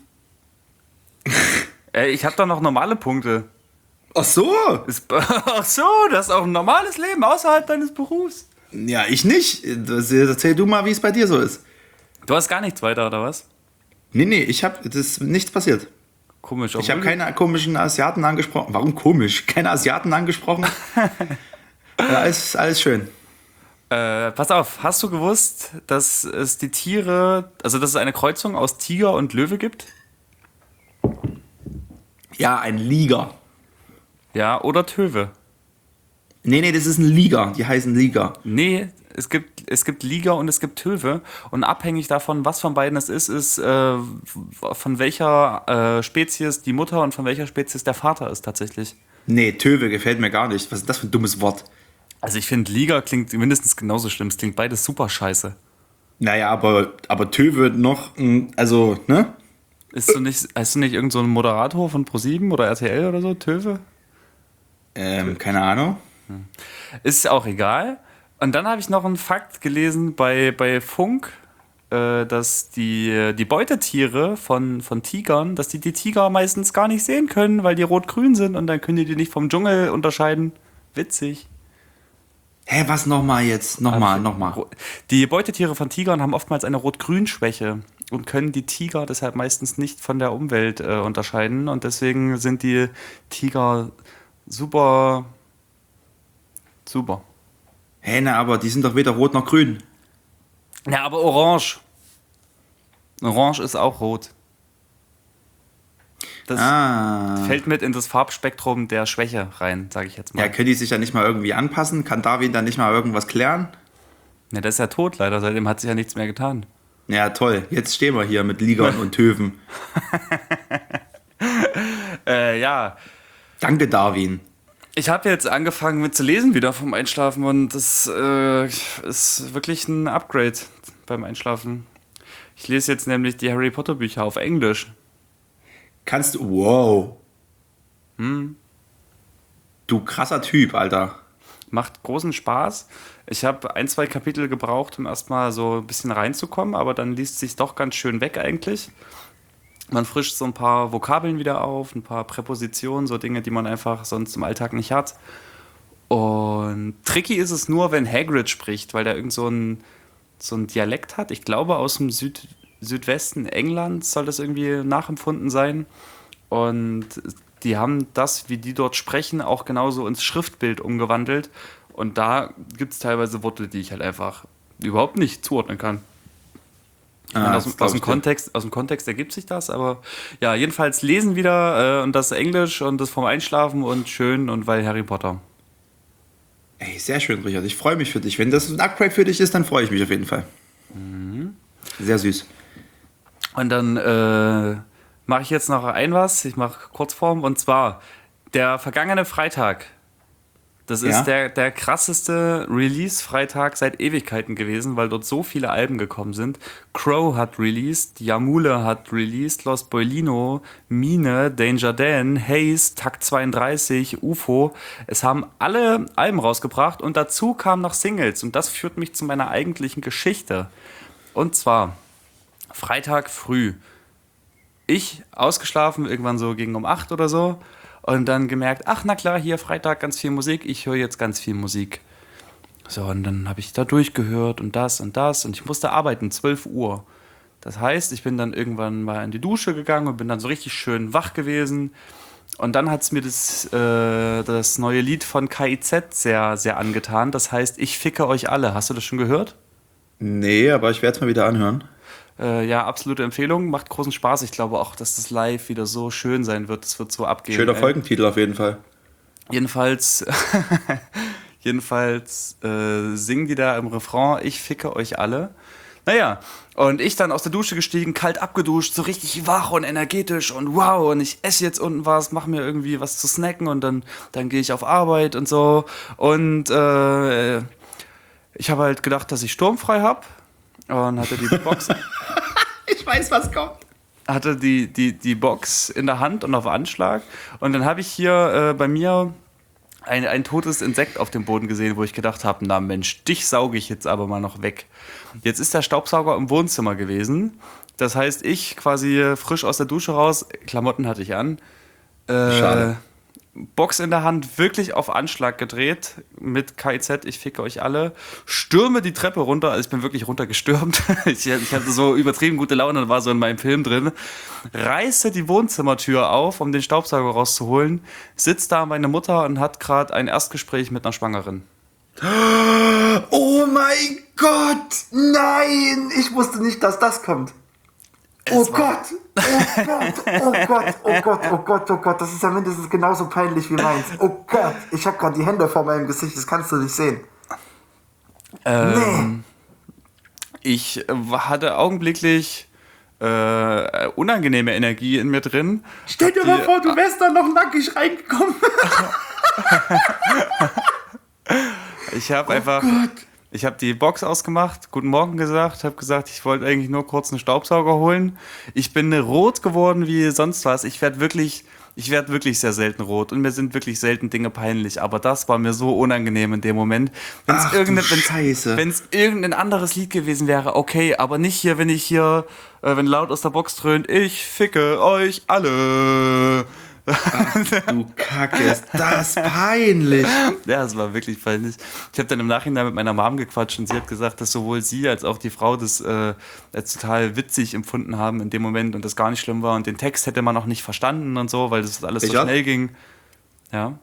Ey, ich hab doch noch normale Punkte. Ach so. Ist, ach so, das ist auch ein normales Leben außerhalb deines Berufs. Ja, ich nicht. Das, erzähl du mal, wie es bei dir so ist. Du hast gar nichts weiter, oder was? Nee, nee, ich habe, das ist nichts passiert. Komisch. Ich habe obwohl- keine komischen Asiaten angesprochen. Warum komisch? Keine Asiaten angesprochen. Ja, alles, alles schön. Äh, pass auf, hast du gewusst, dass es die Tiere, also dass es eine Kreuzung aus Tiger und Löwe gibt? Ja, ein Liger. Ja, oder Töwe. Nee, nee, das ist ein Liger. Die heißen Liger. Nee, es gibt, es gibt Liger und es gibt Töwe. Und abhängig davon, was von beiden es ist, ist äh, von welcher äh, Spezies die Mutter und von welcher Spezies der Vater ist tatsächlich. Nee, Töwe gefällt mir gar nicht. Was ist das für ein dummes Wort? Also ich finde, Liga klingt mindestens genauso schlimm. Es klingt beides super scheiße. Naja, aber, aber Töwe noch, mh, also, ne? Ist du nicht, hast du nicht irgend so einen Moderator von ProSieben oder R T L oder so, Töwe? Ähm, keine Ahnung. Ist auch egal. Und dann habe ich noch einen Fakt gelesen bei, bei Funk, äh, dass die, die Beutetiere von, von Tigern, dass die die Tiger meistens gar nicht sehen können, weil die rot-grün sind und dann können die die nicht vom Dschungel unterscheiden. Witzig. Hä, was nochmal jetzt? Nochmal, Also, nochmal. Die Beutetiere von Tigern haben oftmals eine Rot-Grün-Schwäche und können die Tiger deshalb meistens nicht von der Umwelt äh, unterscheiden. Und deswegen sind die Tiger super, super. Hä, na, aber die sind doch weder rot noch grün. Ja, aber orange. Orange ist auch rot. Das Ah. fällt mit in das Farbspektrum der Schwäche rein, sage ich jetzt mal. Ja, können die sich ja nicht mal irgendwie anpassen? Kann Darwin dann nicht mal irgendwas klären? Ja, der ist ja tot leider, seitdem hat sich ja nichts mehr getan. Ja, toll. Jetzt stehen wir hier mit Ligern und Töven. Äh, ja, Danke, Darwin. ich habe jetzt angefangen mit zu lesen wieder vom Einschlafen und das äh, ist wirklich ein Upgrade beim Einschlafen. Ich lese jetzt nämlich die Harry Potter Bücher auf Englisch. Kannst du. Wow. Hm. Du krasser Typ, Alter. Macht großen Spaß. Ich habe ein, zwei Kapitel gebraucht, um erstmal so ein bisschen reinzukommen, aber dann liest sich doch ganz schön weg eigentlich. Man frischt so ein paar Vokabeln wieder auf, ein paar Präpositionen, so Dinge, die man einfach sonst im Alltag nicht hat. Und tricky ist es nur, wenn Hagrid spricht, weil der irgend so ein, so ein Dialekt hat. Ich glaube, aus dem Süd, Südwesten Englands soll das irgendwie nachempfunden sein. Und die haben das, wie die dort sprechen, auch genauso ins Schriftbild umgewandelt. Und da gibt es teilweise Worte, die ich halt einfach überhaupt nicht zuordnen kann. Ah, aus, das aus, glaub dem ich dir. Kontext, aus dem Kontext ergibt sich das, aber ja, jedenfalls lesen wieder äh, und das Englisch und das vom Einschlafen und schön und weil Harry Potter. Ey, sehr schön, Richard. Ich freue mich für dich. Wenn das ein Upgrade für dich ist, dann freue ich mich auf jeden Fall. Sehr süß. Und dann äh, mache ich jetzt noch ein was, ich mache Kurzform und zwar der vergangene Freitag. Das ist Ja? der, der krasseste Release-Freitag seit Ewigkeiten gewesen, weil dort so viele Alben gekommen sind. Crow hat released, Yamule hat released, Los Boilino, Mine, Danger Dan, Haze, Takt zweiunddreißig, U F O. Es haben alle Alben rausgebracht und dazu kamen noch Singles. Und das führt mich zu meiner eigentlichen Geschichte. Und zwar Freitag früh. Ich ausgeschlafen, irgendwann so gegen um acht oder so. Und dann gemerkt, ach na klar, hier Freitag ganz viel Musik, ich höre jetzt ganz viel Musik. So, und dann habe ich da durchgehört und das und das und ich musste arbeiten, zwölf Uhr. Das heißt, ich bin dann irgendwann mal in die Dusche gegangen und bin dann so richtig schön wach gewesen. Und dann hat es mir das, äh, das neue Lied von K I Z sehr, sehr angetan. Das heißt, ich ficke euch alle. Hast du das schon gehört? Nee, aber ich werde es mal wieder anhören. Äh, ja, absolute Empfehlung, macht großen Spaß. Ich glaube auch, dass das live wieder so schön sein wird. Es wird so abgehen. Schöner ey. Folgentitel auf jeden Fall. Jedenfalls, jedenfalls äh, singen die da im Refrain, ich ficke euch alle. Naja, und ich dann aus der Dusche gestiegen, kalt abgeduscht, so richtig wach und energetisch und wow, und ich esse jetzt unten was, mache mir irgendwie was zu snacken und dann, dann gehe ich auf Arbeit und so. Und äh, ich habe halt gedacht, dass ich sturmfrei habe und hatte die Box... Ich weiß, was kommt. hatte die, die, die Box in der Hand und auf Anschlag. Und dann habe ich hier äh, bei mir ein, ein totes Insekt auf dem Boden gesehen, wo ich gedacht habe, na Mensch, dich sauge ich jetzt aber mal noch weg. Jetzt ist der Staubsauger im Wohnzimmer gewesen. Das heißt, ich quasi frisch aus der Dusche raus, Klamotten hatte ich an, äh, Schade. Box in der Hand, wirklich auf Anschlag gedreht, mit K I Z, ich ficke euch alle, stürme die Treppe runter, also ich bin wirklich runtergestürmt, ich, ich hatte so übertrieben gute Laune, war so in meinem Film drin, reiße die Wohnzimmertür auf, um den Staubsauger rauszuholen, sitzt da meine Mutter und hat gerade ein Erstgespräch mit einer Schwangeren. Oh mein Gott! Nein! Ich wusste nicht, dass das kommt. Oh Gott, oh Gott, oh Gott, oh Gott, oh Gott, oh Gott, das ist ja mindestens genauso peinlich wie meins. Oh Gott, ich habe gerade die Hände vor meinem Gesicht, das kannst du nicht sehen. Ähm, Ich äh, hatte augenblicklich äh, unangenehme Energie in mir drin. Stell dir Hab mal die- vor, du wärst da noch nackig reingekommen. Ich habe einfach, ich habe die Box ausgemacht, guten Morgen gesagt, habe gesagt, ich wollte eigentlich nur kurz einen Staubsauger holen. Ich bin rot geworden wie sonst was. Ich werde wirklich, ich werde wirklich sehr selten rot und mir sind wirklich selten Dinge peinlich. Aber das war mir so unangenehm in dem Moment. Wenn es Ach du irgendein, Scheiße. wenn's irgendein anderes Lied gewesen wäre, okay, aber nicht hier, wenn ich hier, äh, wenn laut aus der Box dröhnt, ich ficke euch alle. Du Kacke, ist das peinlich. Ja, es war wirklich peinlich. Ich habe dann im Nachhinein mit meiner Mom gequatscht und sie hat gesagt, dass sowohl sie als auch die Frau das äh, als total witzig empfunden haben in dem Moment und das gar nicht schlimm war und den Text hätte man auch nicht verstanden und so, weil das alles so Sicher? schnell ging. Ja.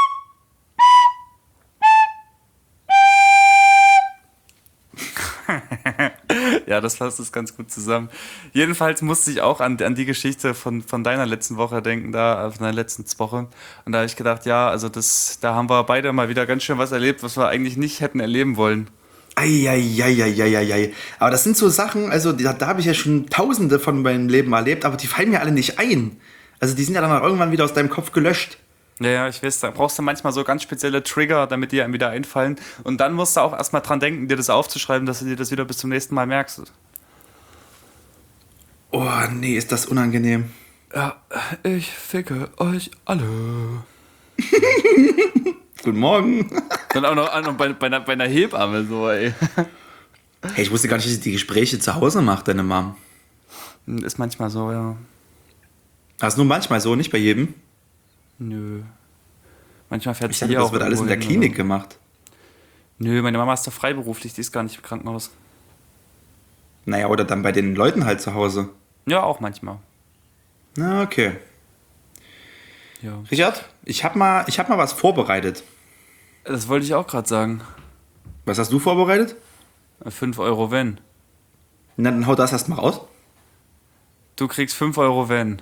Ja, das fasst es ganz gut zusammen. Jedenfalls musste ich auch an, an die Geschichte von, von deiner letzten Woche denken, da, von deiner letzten Woche. Und da habe ich gedacht, ja, also das, da haben wir beide mal wieder ganz schön was erlebt, was wir eigentlich nicht hätten erleben wollen. Eieieiei. Aber das sind so Sachen, also da, da habe ich ja schon tausende von meinem Leben erlebt, aber die fallen mir alle nicht ein. Also die sind ja dann auch irgendwann wieder aus deinem Kopf gelöscht. Ja, ja, ich weiß, da brauchst du manchmal so ganz spezielle Trigger, damit die einem wieder einfallen. Und dann musst du auch erstmal dran denken, dir das aufzuschreiben, dass du dir das wieder bis zum nächsten Mal merkst. Oh nee, ist das unangenehm. Ja, ich ficke euch alle. Guten Morgen. Dann auch noch, auch noch bei, bei, einer, bei einer Hebamme so, ey. Hey, ich wusste gar nicht, dass sie die Gespräche zu Hause macht, deine Mom. Ist manchmal so, ja. Das ist nur manchmal so, nicht bei jedem. Nö. Manchmal fährt Ich sie dachte, auch das wird alles in der irgendwo hin, Klinik oder? gemacht. Nö, meine Mama ist doch freiberuflich, die ist gar nicht im Krankenhaus. Naja, oder dann bei den Leuten halt zu Hause. Ja, auch manchmal. Na, okay. Ja. Richard, ich hab mal, ich hab mal was vorbereitet. Das wollte ich auch gerade sagen. Was hast du vorbereitet? fünf Euro wenn. Na, dann hau das erstmal raus. Du kriegst fünf Euro wenn.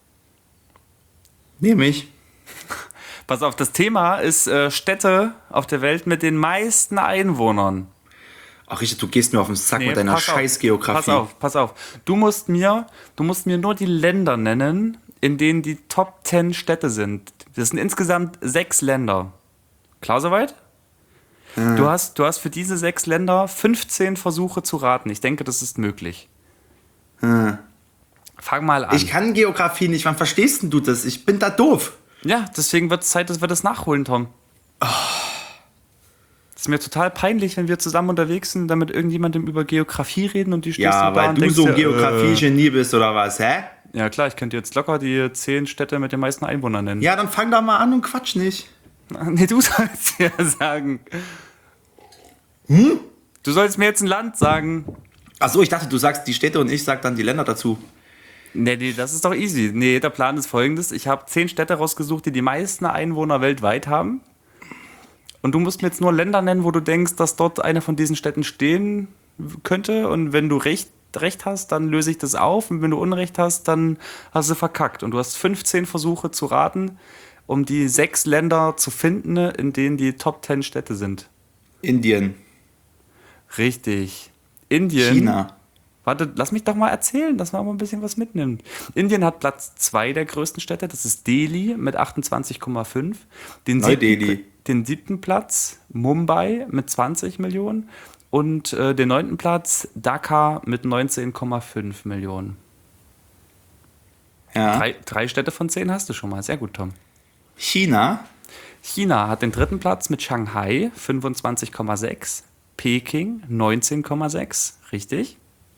Nehme ich. Pass auf, das Thema ist äh, Städte auf der Welt mit den meisten Einwohnern. Ach Richard, du gehst mir auf den Sack Nee, mit deiner pass auf, Scheißgeografie. Pass auf, pass auf. Du musst mir, du musst mir nur die Länder nennen, in denen die Top zehn Städte sind. Das sind insgesamt sechs Länder. Klar soweit? Hm. Du hast, du hast für diese sechs Länder fünfzehn Versuche zu raten. Ich denke, das ist möglich. Hm. Fang mal an. Ich kann Geografie nicht, wann verstehst denn du das? Ich bin da doof. Ja, deswegen wird es Zeit, dass wir das nachholen, Tom. Das ist mir total peinlich, wenn wir zusammen unterwegs sind, damit irgendjemandem über Geografie reden und die stehst Ja, du da weil und du denkst so dir, ein Geografie-Genie bist, oder was, hä? Äh, ja klar, ich könnte jetzt locker die zehn Städte mit den meisten Einwohnern nennen. Ja, dann fang doch mal an und quatsch nicht. Nee, du sollst ja sagen. Hm? Du sollst mir jetzt ein Land sagen. Achso, ich dachte, du sagst die Städte und ich sag dann die Länder dazu. Nee, nee, das ist doch easy. Nee, der Plan ist folgendes. Ich habe zehn Städte rausgesucht, die die meisten Einwohner weltweit haben. Und du musst mir jetzt nur Länder nennen, wo du denkst, dass dort eine von diesen Städten stehen könnte. Und wenn du recht, recht hast, dann löse ich das auf. Und wenn du Unrecht hast, dann hast du verkackt. Und du hast fünfzehn Versuche zu raten, um die sechs Länder zu finden, in denen die Top zehn Städte sind. Indien. Richtig. Indien. China. Warte, lass mich doch mal erzählen, dass man mal ein bisschen was mitnimmt. Indien hat Platz zwei der größten Städte, das ist Delhi mit achtundzwanzig Komma fünf. Den Neu-Delhi. siebten, den siebten Platz Mumbai mit zwanzig Millionen und äh, den neunten Platz Dhaka mit neunzehn Komma fünf Millionen. Ja. Drei, drei Städte von zehn hast du schon mal, sehr gut, Tom. China. China hat den dritten Platz mit Shanghai fünfundzwanzig Komma sechs, Peking neunzehn Komma sechs, richtig?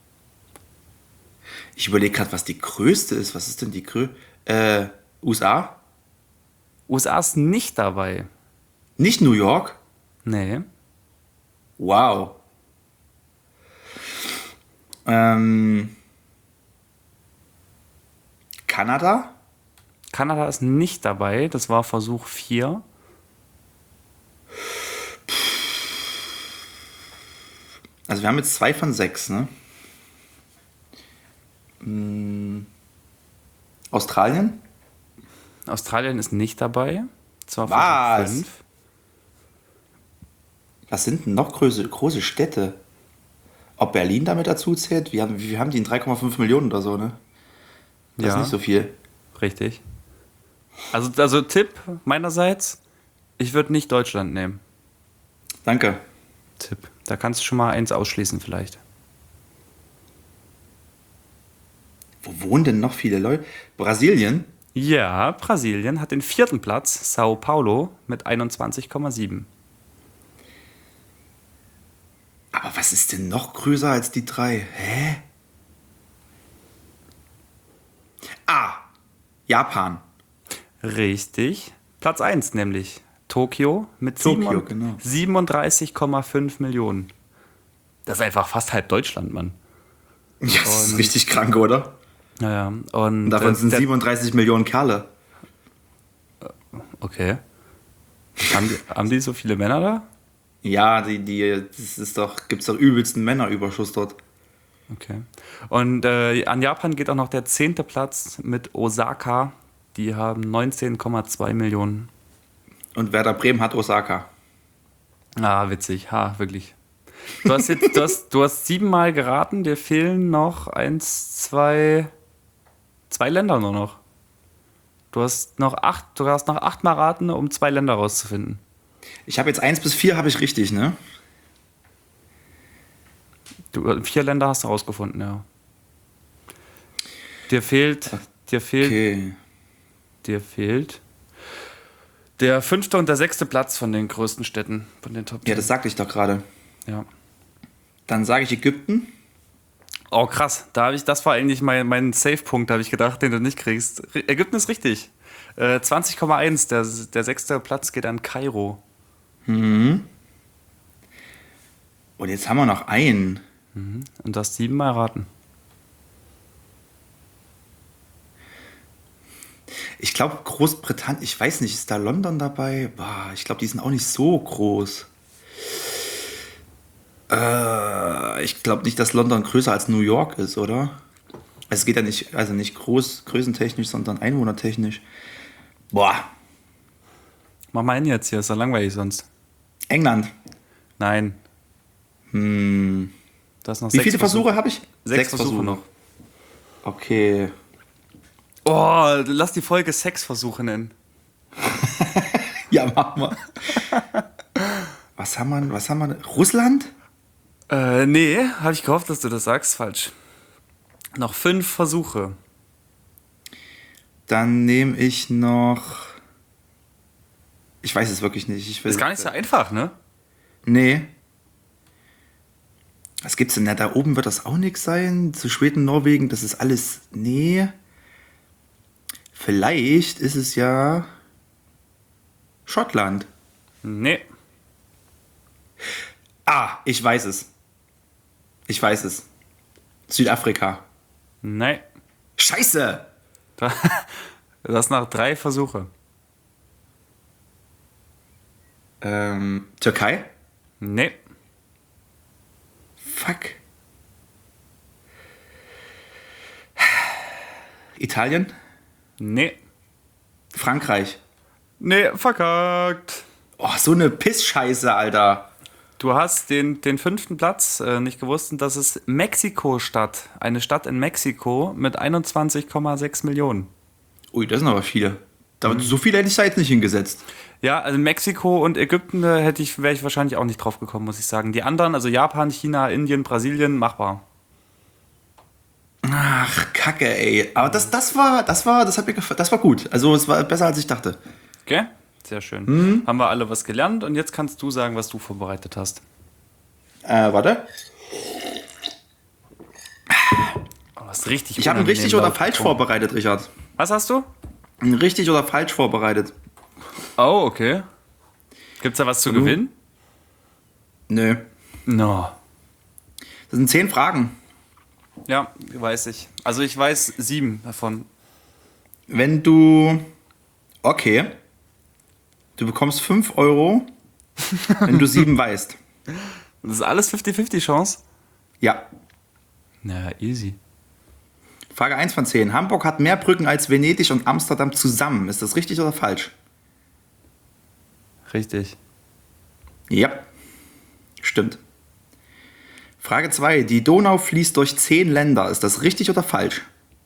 Ich überlege gerade, was die größte ist. Was ist denn die größte? Äh, U S A? U S A ist nicht dabei. Nicht New York? Nee. Wow. Ähm, Kanada? Kanada ist nicht dabei, das war Versuch vier. Also wir haben jetzt zwei von sechs, ne? Australien? Australien ist nicht dabei. Zwar Was? fünf. Was sind denn noch große, große Städte? Ob Berlin damit dazu zählt? Wir haben, wir haben die in drei Komma fünf Millionen oder so, ne? Das Ja. ist nicht so viel. Richtig. Also, also Tipp meinerseits, ich würde nicht Deutschland nehmen. Danke. Tipp. Da kannst du schon mal eins ausschließen vielleicht. Wo wohnen denn noch viele Leute? Brasilien? Ja, Brasilien hat den vierten Platz, Sao Paulo mit einundzwanzig Komma sieben. Aber was ist denn noch größer als die drei? Hä? Ah, Japan. Richtig. Platz eins nämlich. Tokio mit Tokio, genau. siebenunddreißig Komma fünf Millionen. Das ist einfach fast halb Deutschland, Mann. Ja, das ist Und- richtig krank, oder? Naja, und Und davon äh, sind der- siebenunddreißig Millionen Kerle. Okay. Haben die, haben die so viele Männer da? Ja, die, die, das ist doch, gibt's doch übelsten Männerüberschuss dort. Okay. Und äh, an Japan geht auch noch der zehnte Platz mit Osaka. Die haben neunzehn Komma zwei Millionen. Und Werder Bremen hat Osaka. Ah, witzig. Ha, wirklich. Du hast jetzt, du hast, du hast siebenmal geraten, dir fehlen noch eins, zwei, zwei Länder nur noch. Du hast noch acht, du hast noch achtmal raten, um zwei Länder rauszufinden. Ich habe jetzt eins bis vier habe ich richtig, ne? Du, vier Länder hast du rausgefunden, ja. Dir fehlt, dir fehlt, Okay. dir fehlt der fünfte und der sechste Platz von den größten Städten, von den Top Ja, Ten. das sagte ich doch gerade. Ja. Dann sage ich Ägypten. Oh, krass. Da habe ich, das war eigentlich mein, mein Safe-Punkt, habe ich gedacht, den du nicht kriegst. Ri- Ägypten ist richtig. Äh, zwanzig Komma eins, der, der sechste Platz geht an Kairo. Und jetzt haben wir noch einen. Und du hast siebenmal erraten. Ich glaube, Großbritannien, ich weiß nicht, ist da London dabei? Boah, ich glaube, die sind auch nicht so groß. Äh, ich glaube nicht, dass London größer als New York ist, oder? Also es geht ja nicht, also nicht groß, größentechnisch, sondern einwohnertechnisch. Boah, Mach mal hin jetzt hier, ist doch langweilig sonst. England. Nein. Du hast noch Wie sechs viele Versuche habe ich? Sechs, Versuche noch. Okay. Oh, lass die Folge Sexversuche nennen. Ja, mach mal. Was haben wir, was haben wir? Russland? Äh, nee, habe ich gehofft, dass du das sagst. Falsch. Noch fünf Versuche. Dann nehme ich noch. Ich weiß es wirklich nicht. Ich will, Ist gar nicht so einfach, ne? Nee. Was gibt's denn da? Da oben wird das auch nichts sein. Zu Schweden, Norwegen, das ist alles. Nee. Vielleicht ist es ja Schottland. Nee. Ah, ich weiß es. Ich weiß es. Südafrika. Nee. Scheiße! Du hast noch drei Versuche. Ähm, Türkei? Nee. Fuck. Italien? Nee. Frankreich? Nee, verkackt. Oh, so eine Pissscheiße, Alter. Du hast den, den fünften Platz äh, nicht gewusst und das ist Mexiko-Stadt. Eine Stadt in Mexiko mit einundzwanzig Komma sechs Millionen. Ui, das sind aber viele. Da, So viele hätte ich da jetzt nicht hingesetzt. Ja, also Mexiko und Ägypten äh, hätte ich, wäre ich wahrscheinlich auch nicht drauf gekommen, muss ich sagen. Die anderen, also Japan, China, Indien, Brasilien, machbar. Ach, Kacke, ey. Aber das, das war, das war, das hat mir gefallen. Das war gut. Also es war besser, als ich dachte. Okay? Sehr schön. Haben wir alle was gelernt und jetzt kannst du sagen, was du vorbereitet hast. Äh, warte. Oh, das ist richtig Ich habe ihn unangenehm richtig oder laut falsch getrunken. vorbereitet, Richard. Was hast du? Richtig oder falsch vorbereitet? Oh, okay. Gibt's da was zu gewinnen? Nö. No. Das sind zehn Fragen. Ja, weiß ich. Also ich weiß sieben davon. Wenn du. Okay. Du bekommst fünf Euro, wenn du sieben weißt. Das ist alles fünfzig fünfzig Chance? Ja. Na, easy. Frage eins von zehn. Hamburg hat mehr Brücken als Venedig und Amsterdam zusammen. Ist das richtig oder falsch? Richtig. Ja, stimmt. Frage zwei. Die Donau fließt durch zehn Länder. Ist das richtig oder falsch?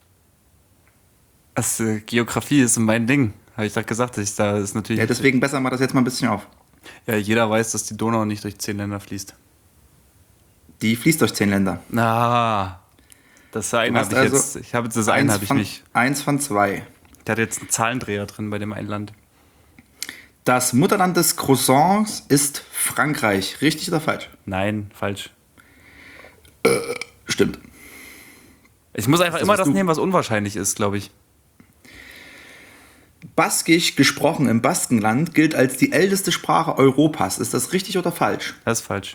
Das, äh, Geografie ist mein Ding. Habe ich doch gesagt, dass ich da ist natürlich. Ja, deswegen besser mal das jetzt mal ein bisschen auf. Ja, jeder weiß, dass die Donau nicht durch zehn Länder fließt. Die fließt durch zehn Länder. Na, das eine Du hast habe ich also jetzt. Ich habe jetzt das eine habe ich von, nicht. Eins von zwei. Der hat jetzt einen Zahlendreher drin bei dem einen Land. Das Mutterland des Croissants ist Frankreich. Richtig oder falsch? Nein, falsch. Stimmt. Ich muss einfach Das immer hast das du- nehmen, was unwahrscheinlich ist, glaube ich. Baskisch gesprochen im Baskenland gilt als die älteste Sprache Europas. Ist das richtig oder falsch? Das ist falsch.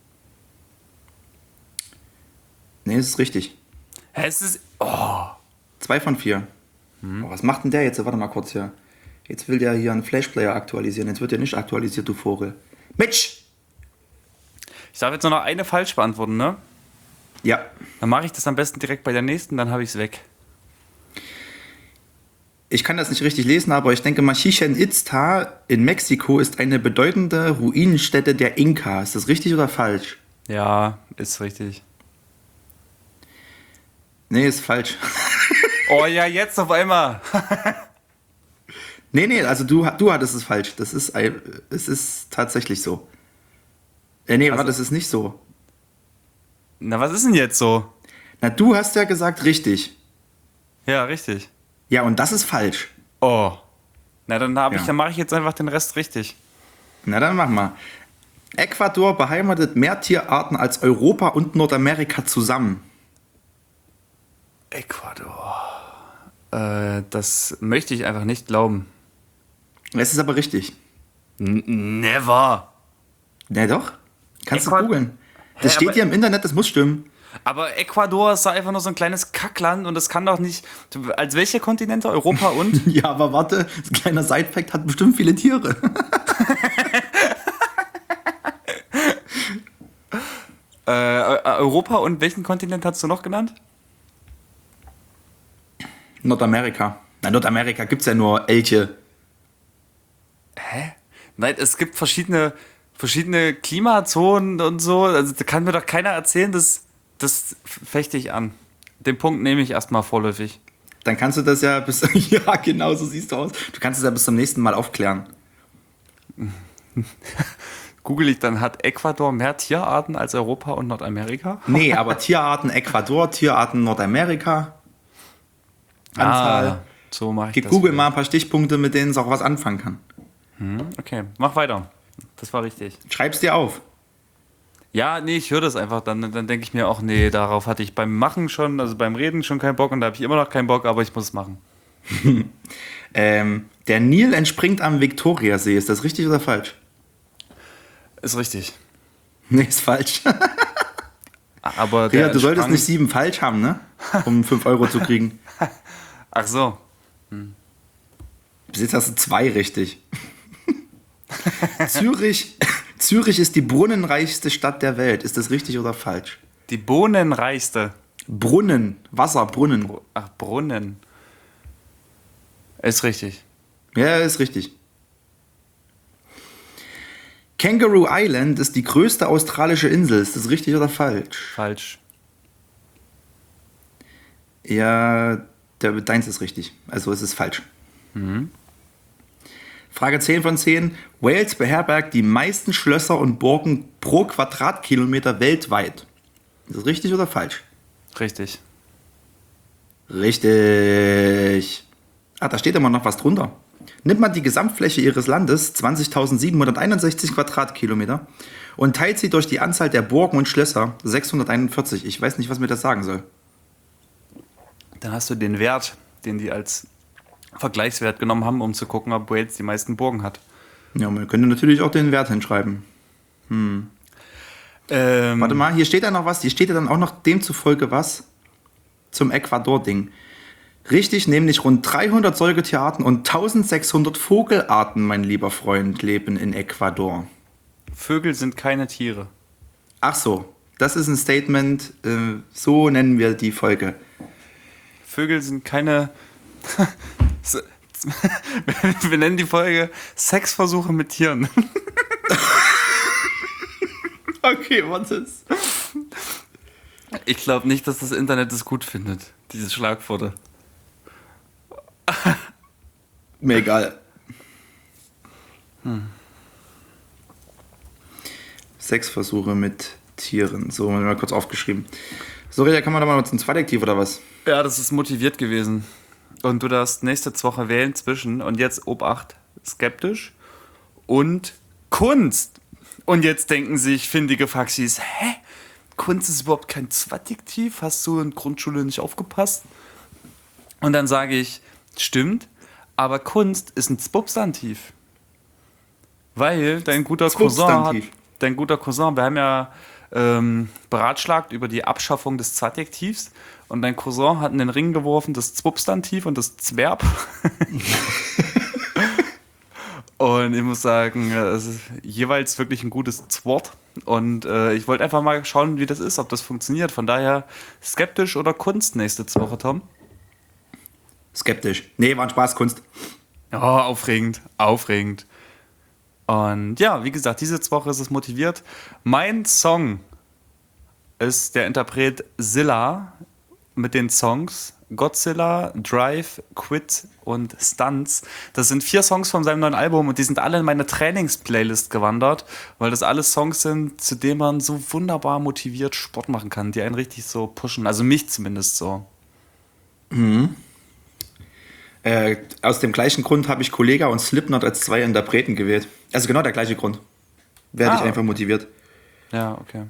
Nee, es ist richtig. Hä, es ist. Oh. Zwei von vier. Hm. Oh, was macht denn der jetzt? Warte mal kurz hier. Jetzt will der hier einen Flashplayer aktualisieren. Jetzt wird der nicht aktualisiert, du Vogel. Mitch! Ich darf jetzt nur noch eine falsch beantworten, ne? Ja. Dann mache ich das am besten direkt bei der nächsten, dann habe ich es weg. Ich kann das nicht richtig lesen, aber ich denke mal, Chichen Itzá in Mexiko ist eine bedeutende Ruinenstätte der Inka. Ist das richtig oder falsch? Ja, ist richtig. Nee, ist falsch. Oh ja, jetzt auf einmal. Nee, nee, also du, du hattest es falsch. Das ist, ein- es ist tatsächlich so. Äh, nee, Also- warte, das ist nicht so. Na, was ist denn jetzt so? Na, du hast ja gesagt richtig. Ja, richtig. Ja, und das ist falsch. Oh. Na, dann habe ich, Ja. dann mache ich jetzt einfach den Rest richtig. Na, dann mach mal. Ecuador beheimatet mehr Tierarten als Europa und Nordamerika zusammen. Ecuador. Äh, das möchte ich einfach nicht glauben. Es ist aber richtig. N never. Na doch. Kannst Ecuador- du googeln. Das Hä, steht aber- hier im Internet, das muss stimmen. Aber Ecuador ist da einfach nur so ein kleines Kackland und das kann doch nicht. Als welche Kontinente? Europa und? Ja, aber warte, ein kleiner Side-Fact hat bestimmt viele Tiere. äh, Europa und welchen Kontinent hast du noch genannt? Nordamerika. Na, Nordamerika gibt's ja nur Elche. Hä? Nein, es gibt verschiedene, verschiedene Klimazonen und so. Also da kann mir doch keiner erzählen, dass das fechte ich an. Den Punkt nehme ich erstmal vorläufig. Dann kannst du das ja bis. Ja, genau, so siehst du aus. Du kannst es ja bis zum nächsten Mal aufklären. Google ich dann, hat Ecuador mehr Tierarten als Europa und Nordamerika? Nee, aber Tierarten Ecuador, Tierarten Nordamerika. Anzahl. Ah, so mache ich Gib das. Google mal ein paar Stichpunkte, mit denen es auch was anfangen kann. Okay, mach weiter. Das war richtig. Schreib's dir auf. Ja, nee, ich höre das einfach. Dann, dann denke ich mir auch, nee, darauf hatte ich beim Machen schon, also beim Reden schon keinen Bock und da habe ich immer noch keinen Bock, aber ich muss es machen. Ähm, der Nil entspringt am Viktoriasee. Ist das richtig oder falsch? Ist richtig. Nee, ist falsch. Aber der Ja, du solltest entsprang- nicht sieben falsch haben, ne? Um fünf Euro zu kriegen. Ach so. Bis jetzt hast du zwei richtig. Zürich, Zürich ist die brunnenreichste Stadt der Welt. Ist das richtig oder falsch? Die bohnenreichste. Brunnen, Wasser, Brunnen. Ach, Brunnen. Ist richtig. Ja, ist richtig. Kangaroo Island ist die größte australische Insel. Ist das richtig oder falsch? Falsch. Ja, der, deins ist richtig. Also es ist falsch. Frage zehn von zehn. Wales beherbergt die meisten Schlösser und Burgen pro Quadratkilometer weltweit. Ist das richtig oder falsch? Richtig. Richtig. Ah, da steht immer noch was drunter. Nimmt man die Gesamtfläche ihres Landes, zwanzigtausendsiebenhunderteinundsechzig Quadratkilometer, und teilt sie durch die Anzahl der Burgen und Schlösser, sechshunderteinundvierzig. Ich weiß nicht, was mir das sagen soll. Dann hast du den Wert, den die als Vergleichswert genommen haben, um zu gucken, ob Wales die meisten Burgen hat. Ja, man könnte natürlich auch den Wert hinschreiben. Ähm, Warte mal, hier steht ja noch was. Hier steht ja dann auch noch demzufolge was zum Ecuador-Ding. Richtig, nämlich rund dreihundert Säugetierarten und eintausendsechshundert Vogelarten, mein lieber Freund, leben in Ecuador. Vögel sind keine Tiere. Ach so, das ist ein Statement, äh, so nennen wir die Folge. Vögel sind keine... Wir nennen die Folge Sexversuche mit Tieren. Okay, was ist? Ich glaube nicht, dass das Internet es gut findet, diese Schlagworte. Mir egal. Hm. Sexversuche mit Tieren. So, mal kurz aufgeschrieben. So, Reja, kann man da mal uns ein Zweidektiv oder was? Ja, das ist motiviert gewesen. Und du darfst nächste Woche wählen zwischen, und jetzt Obacht, skeptisch und Kunst. Und jetzt denken sich findige Faxis, hä? Kunst ist überhaupt kein Zweidektiv? Hast du in Grundschule nicht aufgepasst? Und dann sage ich, stimmt, aber Kunst ist ein Substantiv. Weil dein guter Cousin hat, dein guter Cousin, wir haben ja ähm, beratschlagt über die Abschaffung des Zweidektivs und dein Cousin hat in den Ring geworfen das Substantiv und das Zwerb. Und ich muss sagen, es ist jeweils wirklich ein gutes Wort. Und äh, ich wollte einfach mal schauen, wie das ist, ob das funktioniert. Von daher skeptisch oder Kunst nächste Woche, Tom? Skeptisch. Nee, war ein Spaß, Kunst. Oh, aufregend, aufregend. Und ja, wie gesagt, diese Woche ist es motiviert. Mein Song ist der Interpret Zilla mit den Songs Godzilla, Drive, Quit und Stunts. Das sind vier Songs von seinem neuen Album und die sind alle in meine Trainings-Playlist gewandert, weil das alles Songs sind, zu denen man so wunderbar motiviert Sport machen kann, die einen richtig so pushen. Also mich zumindest so. Mhm. Äh, aus dem gleichen Grund habe ich Kollega und Slipknot als zwei Interpreten gewählt. Also genau der gleiche Grund. Werde Ah. ich einfach motiviert. Ja, okay.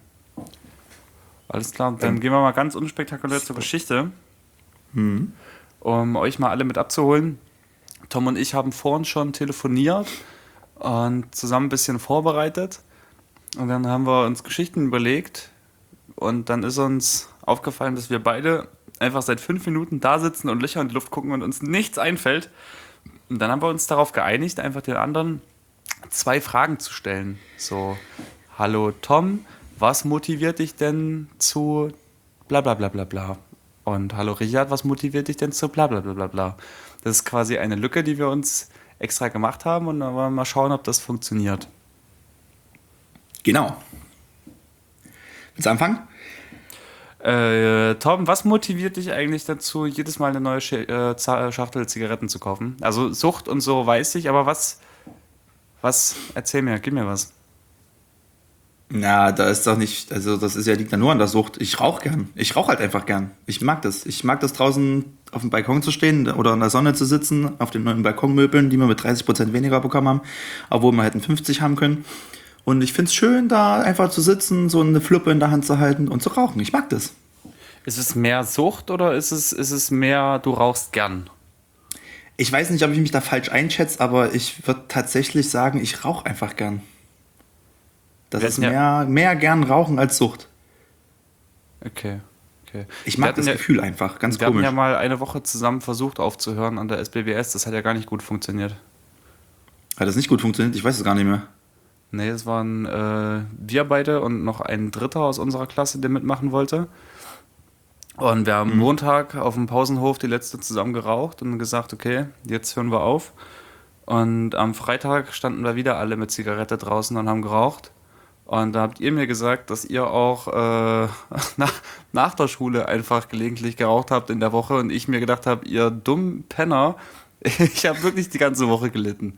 Alles klar, dann ähm, gehen wir mal ganz unspektakulär zur Geschichte. Mhm. Um euch mal alle mit abzuholen. Tom und ich haben vorhin schon telefoniert und zusammen ein bisschen vorbereitet. Und dann haben wir uns Geschichten überlegt. Und dann ist uns aufgefallen, dass wir beide einfach seit fünf Minuten da sitzen und Löcher in die Luft gucken und uns nichts einfällt. Und dann haben wir uns darauf geeinigt, einfach den anderen zwei Fragen zu stellen. So, hallo Tom, was motiviert dich denn zu bla bla bla bla bla? Und hallo Richard, was motiviert dich denn zu bla bla bla bla bla? Das ist quasi eine Lücke, die wir uns extra gemacht haben und dann wollen wir mal schauen, ob das funktioniert. Genau. Willst du anfangen? Äh, Tom, was motiviert dich eigentlich dazu, jedes Mal eine neue Sch- äh, Schachtel Zigaretten zu kaufen? Also Sucht und so weiß ich, aber was, was, erzähl mir, gib mir was. Na, da ist doch nicht, also das ist ja, liegt ja nur an der Sucht. Ich rauche gern. Ich rauche halt einfach gern. Ich mag das. Ich mag das draußen auf dem Balkon zu stehen oder in der Sonne zu sitzen, auf den neuen Balkonmöbeln, die wir mit dreißig Prozent weniger bekommen haben, obwohl wir hätten fünfzig haben können. Und ich finde es schön, da einfach zu sitzen, so eine Fluppe in der Hand zu halten und zu rauchen. Ich mag das. Ist es mehr Sucht oder ist es, ist es mehr, du rauchst gern? Ich weiß nicht, ob ich mich da falsch einschätze, aber ich würde tatsächlich sagen, ich rauche einfach gern. Das Wir ist hatten ja- mehr, mehr gern Rauchen als Sucht. Okay, okay. Ich Wir mag hatten das ja- Gefühl einfach, ganz Wir hatten komisch. ja mal eine Woche zusammen versucht aufzuhören an der S B B S, das hat ja gar nicht gut funktioniert. Hat das nicht gut funktioniert? Ich weiß es gar nicht mehr. Nee, es waren äh, wir beide und noch ein Dritter aus unserer Klasse, der mitmachen wollte. Und wir haben Montag auf dem Pausenhof die letzte zusammen geraucht und gesagt, okay, jetzt hören wir auf. Und am Freitag standen wir wieder alle mit Zigarette draußen und haben geraucht. Und da habt ihr mir gesagt, dass ihr auch äh, nach, nach der Schule einfach gelegentlich geraucht habt in der Woche. Und ich mir gedacht habe, ihr dummen Penner, ich habe wirklich die ganze Woche gelitten.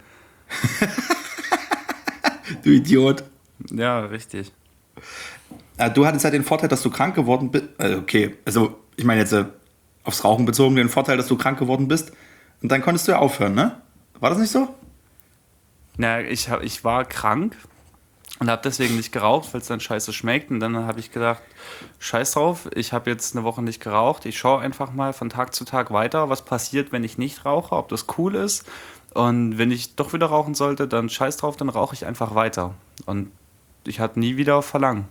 Du Idiot. Ja, richtig. Äh, Du hattest ja den Vorteil, dass du krank geworden bist. Äh, okay, also ich meine jetzt äh, aufs Rauchen bezogen, den Vorteil, dass du krank geworden bist. Und dann konntest du ja aufhören, ne? War das nicht so? Na, ich, hab, ich war krank und habe deswegen nicht geraucht, weil es dann scheiße schmeckt. Und dann habe ich gedacht, scheiß drauf, ich habe jetzt eine Woche nicht geraucht. Ich schaue einfach mal von Tag zu Tag weiter, was passiert, wenn ich nicht rauche, ob das cool ist. Und wenn ich doch wieder rauchen sollte, dann scheiß drauf, dann rauche ich einfach weiter. Und ich hatte nie wieder Verlangen.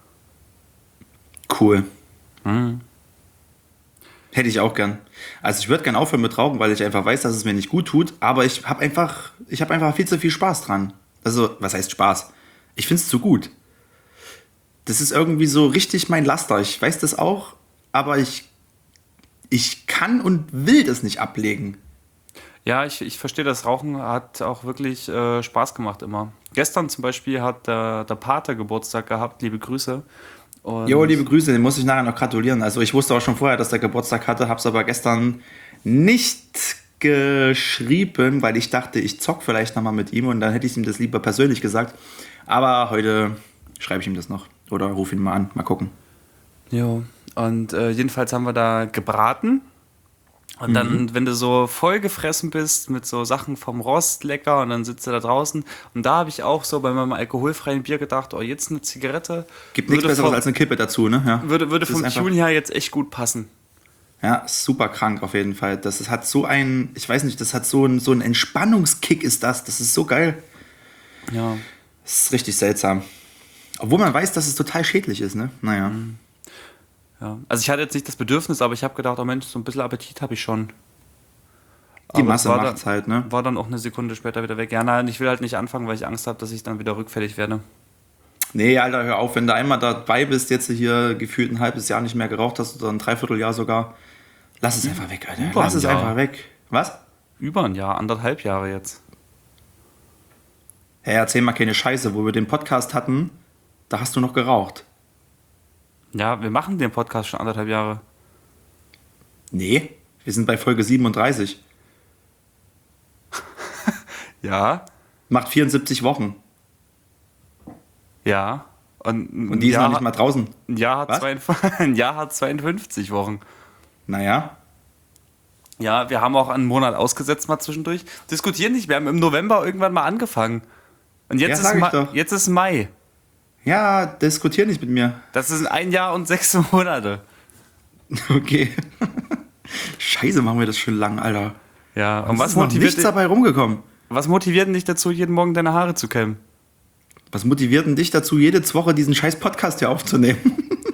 Cool. Mhm. Hätte ich auch gern. Also ich würde gern aufhören mit Rauchen, weil ich einfach weiß, dass es mir nicht gut tut. Aber ich habe einfach, ich habe einfach viel zu viel Spaß dran. Also, was heißt Spaß? Ich finde es zu gut. Das ist irgendwie so richtig mein Laster. Ich weiß das auch, aber ich, ich kann und will das nicht ablegen. Ja, ich, ich verstehe, das Rauchen hat auch wirklich äh, Spaß gemacht immer. Gestern zum Beispiel hat der, der Pate Geburtstag gehabt, liebe Grüße. Und Jo, liebe Grüße, den muss ich nachher noch gratulieren. Also ich wusste auch schon vorher, dass der Geburtstag hatte, hab's aber gestern nicht geschrieben, weil ich dachte, ich zock vielleicht nochmal mit ihm und dann hätte ich ihm das lieber persönlich gesagt. Aber heute schreibe ich ihm das noch oder rufe ihn mal an, mal gucken. Jo, und äh, jedenfalls haben wir da gebraten. Und dann, mhm. wenn du so voll gefressen bist mit so Sachen vom Rost, lecker, und dann sitzt du da draußen. Und da habe ich auch so bei meinem alkoholfreien Bier gedacht, oh, jetzt eine Zigarette. Gibt nichts Besseres vom, als eine Kippe dazu, ne? Ja. Würde, würde vom Tune her jetzt echt gut passen. Ja, super krank auf jeden Fall. Das, das hat so ein, ich weiß nicht, das hat so ein, so ein Entspannungskick ist das. Das ist so geil. Ja. Das ist richtig seltsam. Obwohl man weiß, dass es total schädlich ist, ne? Naja. Mhm. Ja. Also ich hatte jetzt nicht das Bedürfnis, aber ich habe gedacht, oh Mensch, so ein bisschen Appetit habe ich schon. Die aber Masse macht's halt, ne? War dann auch eine Sekunde später wieder weg. Ja, nein, ich will halt nicht anfangen, weil ich Angst habe, dass ich dann wieder rückfällig werde. Nee, Alter, hör auf, wenn du einmal dabei bist, jetzt hier gefühlt ein halbes Jahr nicht mehr geraucht hast oder ein Dreivierteljahr sogar, lass es einfach weg, Alter. Über Lass es ein Jahr. einfach weg. Was? Über ein Jahr, anderthalb Jahre jetzt. Hey, erzähl mal keine Scheiße, wo wir den Podcast hatten, da hast du noch geraucht. Ja, wir machen den Podcast schon anderthalb Jahre. Nee, wir sind bei Folge siebenunddreißig. Ja. Macht vierundsiebzig Wochen. Ja. Und, Und die ist Jahr, noch nicht mal draußen. Ein Jahr, hat Was? zweiundfünfzig, ein Jahr hat zweiundfünfzig Wochen. Naja. Ja, wir haben auch einen Monat ausgesetzt mal zwischendurch. Diskutieren nicht, wir haben im November irgendwann mal angefangen. Und jetzt, Ja, ist, sag ich Ma- doch. jetzt ist Mai. Ja, diskutier nicht mit mir. Das ist ein Jahr und sechs Monate. Okay. Scheiße, machen wir das schon lang, Alter. Ja, und Es was ist noch motiviert, nichts dabei rumgekommen. was motiviert denn dich dazu, jeden Morgen deine Haare zu kämmen? Was motiviert denn dich dazu, jede Woche diesen scheiß Podcast hier aufzunehmen?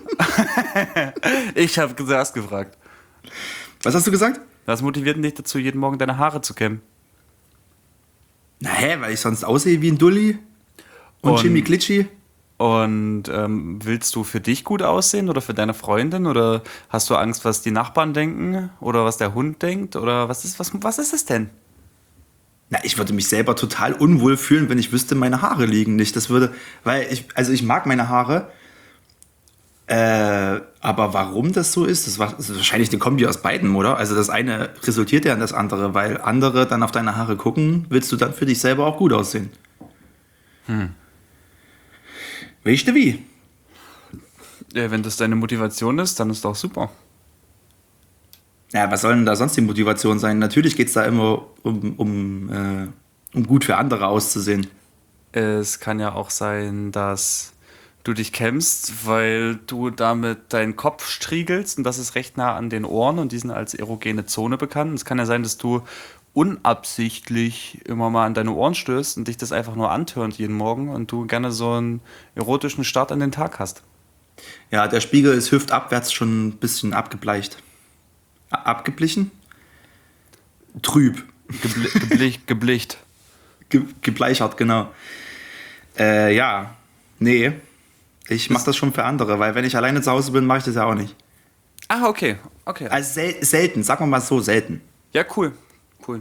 Ich habe zuerst gefragt. Was hast du gesagt? Was motiviert denn dich dazu, jeden Morgen deine Haare zu kämmen? Na hä, weil ich sonst aussehe wie ein Dulli und, Und- Jimmy Glitschi. Und ähm, willst du für dich gut aussehen oder für deine Freundin? Oder hast du Angst, was die Nachbarn denken? Oder was der Hund denkt? Oder was ist, was, was ist es denn? Na, ich würde mich selber total unwohl fühlen, wenn ich wüsste, meine Haare liegen nicht. Das würde, weil ich, also ich mag meine Haare, äh, aber warum das so ist, das war das ist wahrscheinlich eine Kombi aus beiden, oder? Also das eine resultiert ja in das andere, weil andere dann auf deine Haare gucken, willst du dann für dich selber auch gut aussehen. Hm. Weißt du wie? Ja, wenn das deine Motivation ist, dann ist doch super. Ja, was soll denn da sonst die Motivation sein? Natürlich geht es da immer um, um, äh, um gut für andere auszusehen. Es kann ja auch sein, dass du dich kämmst, weil du damit deinen Kopf striegelst und das ist recht nah an den Ohren und die sind als erogene Zone bekannt. Es kann ja sein, dass du unabsichtlich immer mal an deine Ohren stößt und dich das einfach nur antörnt jeden Morgen und du gerne so einen erotischen Start an den Tag hast. Ja, der Spiegel ist hüftabwärts schon ein bisschen abgebleicht. A- Abgeblichen? Trüb. Gebli geblich geblicht. Ge gebleichert, genau. Äh, ja, nee. Ich mache das schon für andere, weil wenn ich alleine zu Hause bin, mache ich das ja auch nicht. Ah, okay. okay. Also sel selten, sagen wir mal so, selten. Ja, cool. Cool.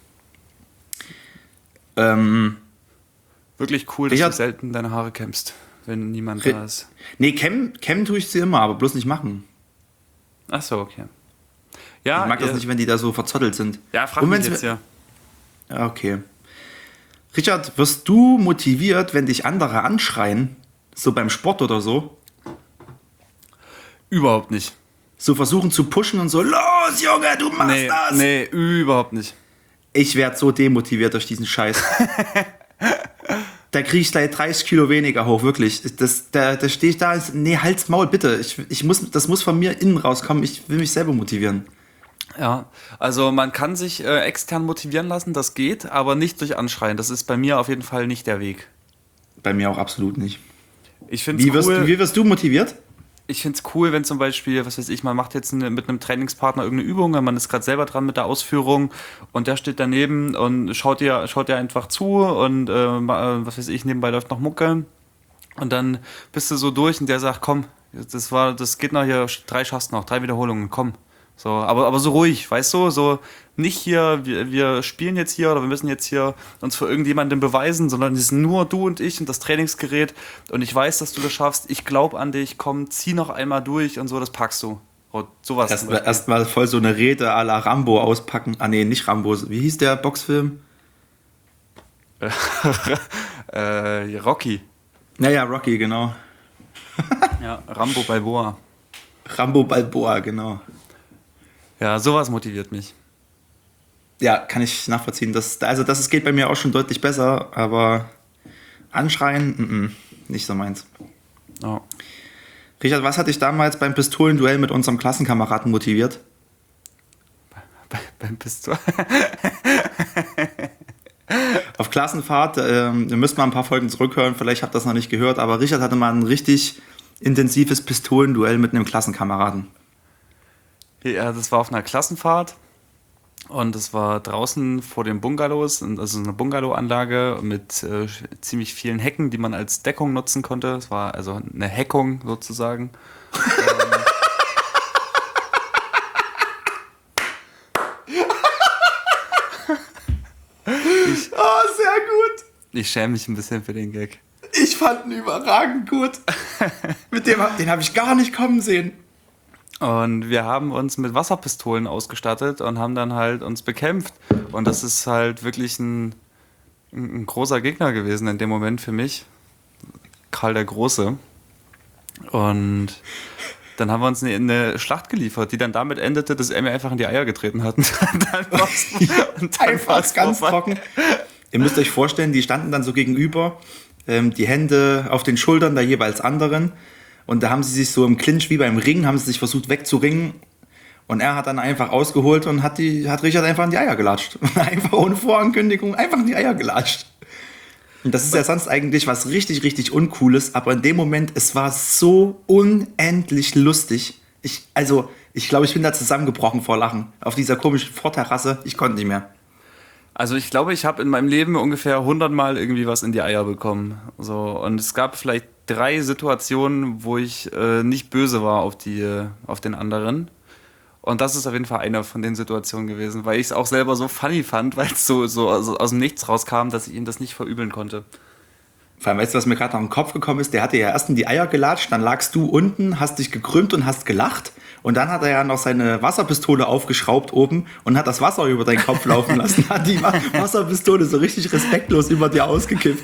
Ähm, Wirklich cool, dass Richard- du selten deine Haare kämmst, wenn niemand Ri- da ist. nee, kämmen kämmen tue ich sie immer, aber bloß nicht machen. Ach so, okay. Ja, Ich mag das ihr- nicht, wenn die da so verzottelt sind. Ja, frag Und mich wenn's jetzt mir- ja. Ja, okay. Richard, wirst du motiviert, wenn dich andere anschreien? So beim Sport oder so? Überhaupt nicht. So versuchen zu pushen und so, los Junge, du machst Nee, das! nee, überhaupt nicht. Ich werde so demotiviert durch diesen Scheiß. Da kriege ich gleich dreißig Kilo weniger hoch, wirklich. Das, da da stehe ich da, nee, Hals, Maul, bitte. Ich, ich muss, das muss von mir innen rauskommen. Ich will mich selber motivieren. Ja, also man kann sich äh, extern motivieren lassen, das geht, aber nicht durch Anschreien. Das ist bei mir auf jeden Fall nicht der Weg. Bei mir auch absolut nicht. Ich finde Wie es wirst, cool, du- wie wirst du motiviert? ich find's cool, wenn zum Beispiel, was weiß ich, man macht jetzt eine, mit einem Trainingspartner irgendeine Übung, man ist gerade selber dran mit der Ausführung und der steht daneben und schaut dir, schaut dir einfach zu und äh, ma- was weiß ich, nebenbei läuft noch Mucke und dann bist du so durch und der sagt, komm, das war, das geht noch hier, drei schaffst noch, drei Wiederholungen, komm. So, aber, aber so ruhig, weißt du? So nicht hier, wir, wir spielen jetzt hier oder wir müssen jetzt hier uns für irgendjemanden beweisen, sondern es ist nur du und ich und das Trainingsgerät und ich weiß, dass du das schaffst, ich glaube an dich, komm, zieh noch einmal durch und so, das packst du. Und sowas. Erstmal erst mal voll so eine Rede à la Rambo auspacken. Ah nee, nicht Rambo. Wie hieß der Boxfilm? äh, Rocky. Naja, Rocky, genau. Ja, Rambo Balboa. Rambo Balboa, genau. Ja, sowas motiviert mich. Ja, kann ich nachvollziehen. Das, also das geht bei mir auch schon deutlich besser, aber anschreien, m-m, nicht so meins. Oh. Richard, was hat dich damals beim Pistolenduell mit unserem Klassenkameraden motiviert? Bei, beim Pistol. Auf Klassenfahrt, ähm, ihr müsst mal ein paar Folgen zurückhören, vielleicht habt ihr das noch nicht gehört, aber Richard hatte mal ein richtig intensives Pistolenduell mit einem Klassenkameraden. Ja, das war auf einer Klassenfahrt und es war draußen vor den Bungalows, also eine Bungalow-Anlage mit äh, ziemlich vielen Hecken, die man als Deckung nutzen konnte. Es war also eine Heckung sozusagen. ich, Oh, sehr gut. ich schäme mich ein bisschen für den Gag. Ich fand ihn überragend gut. Mit dem, den habe ich gar nicht kommen sehen. Und wir haben uns mit Wasserpistolen ausgestattet und haben dann halt uns bekämpft. Und das ist halt wirklich ein, ein großer Gegner gewesen in dem Moment für mich. Karl der Große. Und dann haben wir uns eine, eine Schlacht geliefert, die dann damit endete, dass er mir einfach in die Eier getreten hat. Und dann war's, und dann Einfach war's ganz vorbei. trocken. Ihr müsst euch vorstellen, die standen dann so gegenüber, ähm, die Hände auf den Schultern der jeweils anderen. Und da haben sie sich so im Clinch wie beim Ringen, haben sie sich versucht wegzuringen. Und er hat dann einfach ausgeholt und hat, die, hat Richard einfach in die Eier gelatscht. Einfach ohne Vorankündigung, einfach in die Eier gelatscht. Und das ist ja sonst eigentlich was richtig, richtig Uncooles. Aber in dem Moment, es war so unendlich lustig. Ich, also, ich glaube, ich bin da zusammengebrochen vor Lachen. Auf dieser komischen Vorterrasse. Ich konnte nicht mehr. Also ich glaube, ich habe in meinem Leben ungefähr hundert Mal irgendwie was in die Eier bekommen. So, und es gab vielleicht drei Situationen, wo ich äh, nicht böse war auf, die, äh, auf den anderen. Und das ist auf jeden Fall eine von den Situationen gewesen, weil ich es auch selber so funny fand, weil es so, so aus, aus dem Nichts rauskam, dass ich ihm das nicht verübeln konnte. Vor allem, weißt du, was mir gerade noch in den Kopf gekommen ist? Der hatte ja erst in die Eier gelatscht, dann lagst du unten, hast dich gekrümmt und hast gelacht. Und dann hat er ja noch seine Wasserpistole aufgeschraubt oben und hat das Wasser über deinen Kopf laufen lassen. Hat die Wasserpistole so richtig respektlos über dir ausgekippt.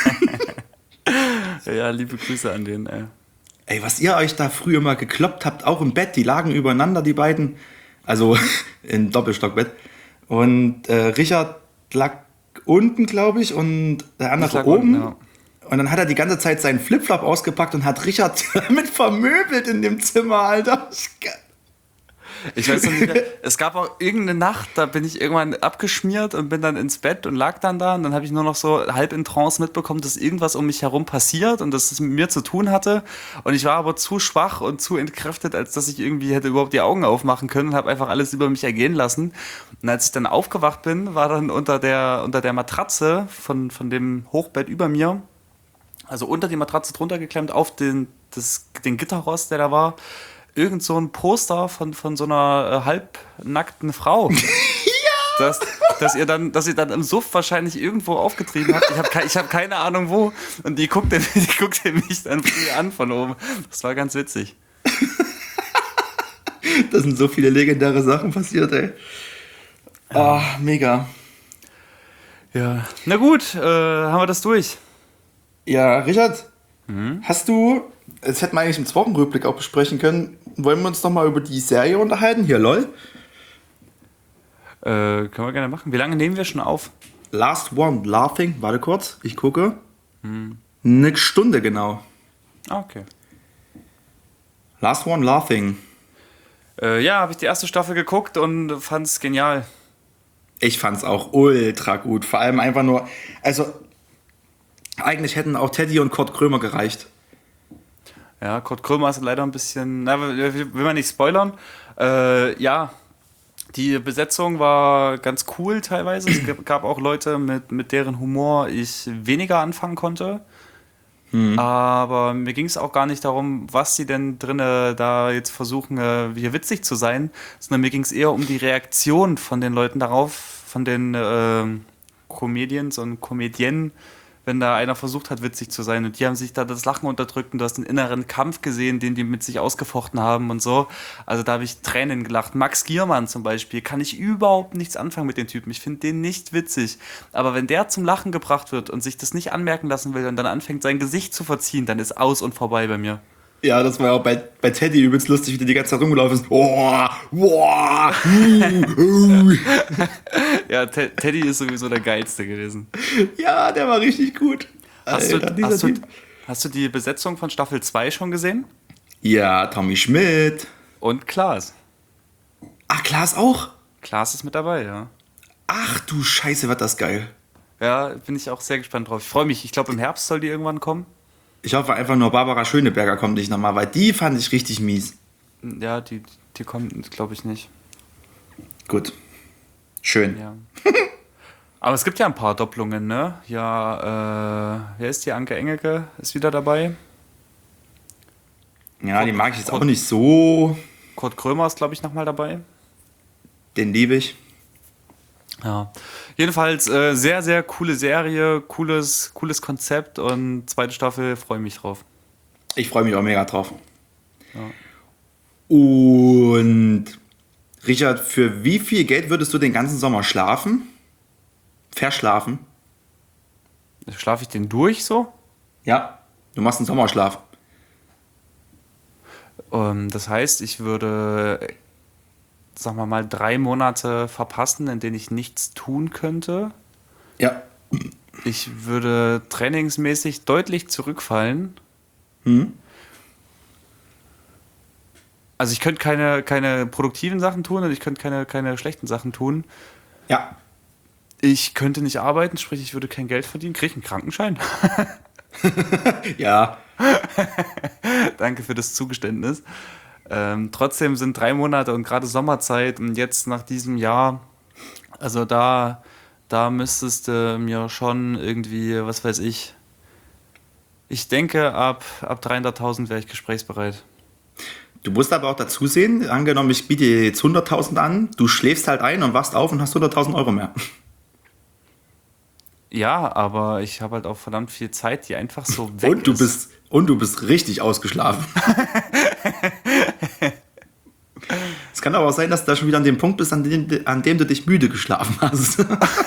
Ja, liebe Grüße an den. Ey. Ey, was ihr euch da früher mal gekloppt habt, auch im Bett, die lagen übereinander, die beiden. Also im Doppelstockbett. Und äh, Richard lag unten, glaube ich, und der andere lag oben. unten, ja. Und dann hat er die ganze Zeit seinen Flipflop ausgepackt und hat Richard damit vermöbelt in dem Zimmer, Alter. Ich weiß noch nicht, es gab auch irgendeine Nacht, da bin ich irgendwann abgeschmiert und bin dann ins Bett und lag dann da und dann habe ich nur noch so halb in Trance mitbekommen, dass irgendwas um mich herum passiert und dass es mit mir zu tun hatte und ich war aber zu schwach und zu entkräftet, als dass ich irgendwie hätte überhaupt die Augen aufmachen können und habe einfach alles über mich ergehen lassen und als ich dann aufgewacht bin, war dann unter der, unter der Matratze von, von dem Hochbett über mir, also unter die Matratze drunter geklemmt auf den, das, den Gitterrost, der da war, irgend so ein Poster von, von so einer äh, halbnackten Frau. Ja! Dass, dass, ihr dann, dass ihr dann im Suff wahrscheinlich irgendwo aufgetrieben habt. Ich habe ke- ich hab keine Ahnung wo. Und die guckte, die guckte mich dann früh an von oben. Das war ganz witzig. Da sind so viele legendäre Sachen passiert, ey. Ah, mega. Ja. Na gut, äh, haben wir das durch. Ja, Richard, mhm. hast du, das hätten wir eigentlich im Wochenrückblick auch besprechen können, wollen wir uns noch mal über die Serie unterhalten? Hier, lol. Äh, können wir gerne machen. Wie lange nehmen wir schon auf? Last One Laughing, warte kurz, ich gucke. Hm. Eine Stunde genau. Ah, okay. Last One Laughing. Äh, ja, habe ich die erste Staffel geguckt und fand es genial. Ich fand's auch ultra gut. Vor allem einfach nur, also eigentlich hätten auch Teddy und Kurt Krömer gereicht. Ja, Kurt Krömer ist leider ein bisschen, na, will man nicht spoilern. Äh, ja, die Besetzung war ganz cool teilweise. Es gab auch Leute, mit, mit deren Humor ich weniger anfangen konnte. Aber mir ging es auch gar nicht darum, was sie denn drinne da jetzt versuchen, äh, hier witzig zu sein, sondern mir ging es eher um die Reaktion von den Leuten darauf, von den äh, Comedians und Comedienne, wenn da einer versucht hat, witzig zu sein. Und die haben sich da das Lachen unterdrückt und du hast einen inneren Kampf gesehen, den die mit sich ausgefochten haben und so. Also da habe ich Tränen gelacht. Max Giermann zum Beispiel, kann ich überhaupt nichts anfangen mit den Typen. Ich finde den nicht witzig. Aber wenn der zum Lachen gebracht wird und sich das nicht anmerken lassen will und dann anfängt, sein Gesicht zu verziehen, dann ist aus und vorbei bei mir. Ja, das war ja auch bei, bei Teddy übelst lustig, wie der die ganze Zeit rumgelaufen ist. Oh, wow, uh, uh. Ja, Te- Teddy ist sowieso der Geilste gewesen. Ja, der war richtig gut. Hast, Alter, du, dieser hast, du, Typ. hast du die Besetzung von Staffel zwei schon gesehen? Ja, Tommy Schmidt. Und Klaas. Ach, Klaas auch? Klaas ist mit dabei, ja. Ach du Scheiße, wird das geil. Ja, bin ich auch sehr gespannt drauf. Ich freue mich. Ich glaube, im Herbst soll die irgendwann kommen. Ich hoffe einfach nur, Barbara Schöneberger kommt nicht nochmal, weil die fand ich richtig mies. Ja, die, die kommt, glaube ich, nicht. Gut. Schön. Ja. Aber es gibt ja ein paar Doppelungen, ne? Ja, äh, wer ist die? Anke Engelke ist wieder dabei. Ja, die mag ich jetzt auch nicht so. Kurt Krömer ist, glaube ich, nochmal dabei. Den liebe ich. Ja. Jedenfalls äh, sehr, sehr coole Serie, cooles, cooles Konzept und zweite Staffel, freue mich drauf. Ich freue mich auch mega drauf. Ja. Und Richard, für wie viel Geld würdest du den ganzen Sommer schlafen? Verschlafen? Schlafe ich den durch so? Ja, du machst einen Sommerschlaf. Ähm, das heißt, ich würde, sagen wir mal, drei Monate verpassen, in denen ich nichts tun könnte. Ja. Ich würde trainingsmäßig deutlich zurückfallen. Mhm. Also ich könnte keine, keine produktiven Sachen tun und ich könnte keine, keine schlechten Sachen tun. Ja. Ich könnte nicht arbeiten, sprich ich würde kein Geld verdienen, kriege ich einen Krankenschein. Ja. Danke für das Zugeständnis. Ähm, trotzdem sind drei Monate und gerade Sommerzeit und jetzt nach diesem Jahr, also da, da müsstest du mir schon irgendwie, was weiß ich, ich denke, ab, ab dreihunderttausend wäre ich gesprächsbereit. Du musst aber auch dazu sehen, angenommen, ich biete dir jetzt hunderttausend an, du schläfst halt ein und wachst auf und hast hunderttausend Euro mehr. Ja, aber ich habe halt auch verdammt viel Zeit, die einfach so weg Und du ist. bist, und du bist richtig ausgeschlafen. Es kann aber auch sein, dass du da schon wieder an dem Punkt bist, an dem, an dem du dich müde geschlafen hast.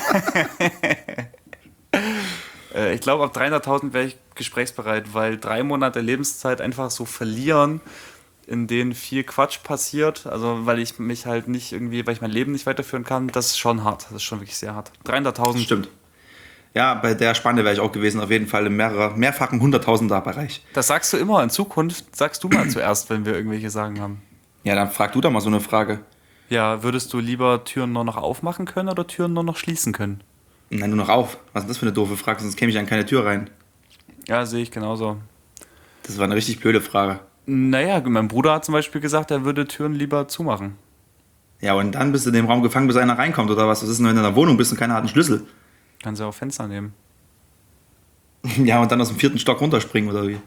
Äh, ich glaube, ab dreihunderttausend wäre ich gesprächsbereit, weil drei Monate Lebenszeit einfach so verlieren, in denen viel Quatsch passiert, also weil ich mich halt nicht irgendwie, weil ich mein Leben nicht weiterführen kann, das ist schon hart, das ist schon wirklich sehr hart. dreihunderttausend. Stimmt. Ja, bei der Spanne wäre ich auch gewesen, auf jeden Fall im mehrere, mehrfachen Hunderttausender-Bereich. Das sagst du immer, in Zukunft sagst du mal zuerst, wenn wir irgendwelche Sagen haben. Ja, dann frag du doch mal so eine Frage. Ja, würdest du lieber Türen nur noch aufmachen können oder Türen nur noch schließen können? Nein, nur noch auf. Was ist das für eine doofe Frage? Sonst käme ich an keine Tür rein. Ja, sehe ich genauso. Das war eine richtig blöde Frage. Naja, mein Bruder hat zum Beispiel gesagt, er würde Türen lieber zumachen. Ja, und dann bist du in dem Raum gefangen, bis einer reinkommt, oder was? Was ist denn, wenn du in der Wohnung bist und keiner hat einen Schlüssel? Kannst du auch Fenster nehmen. Ja, und dann aus dem vierten Stock runterspringen, oder wie?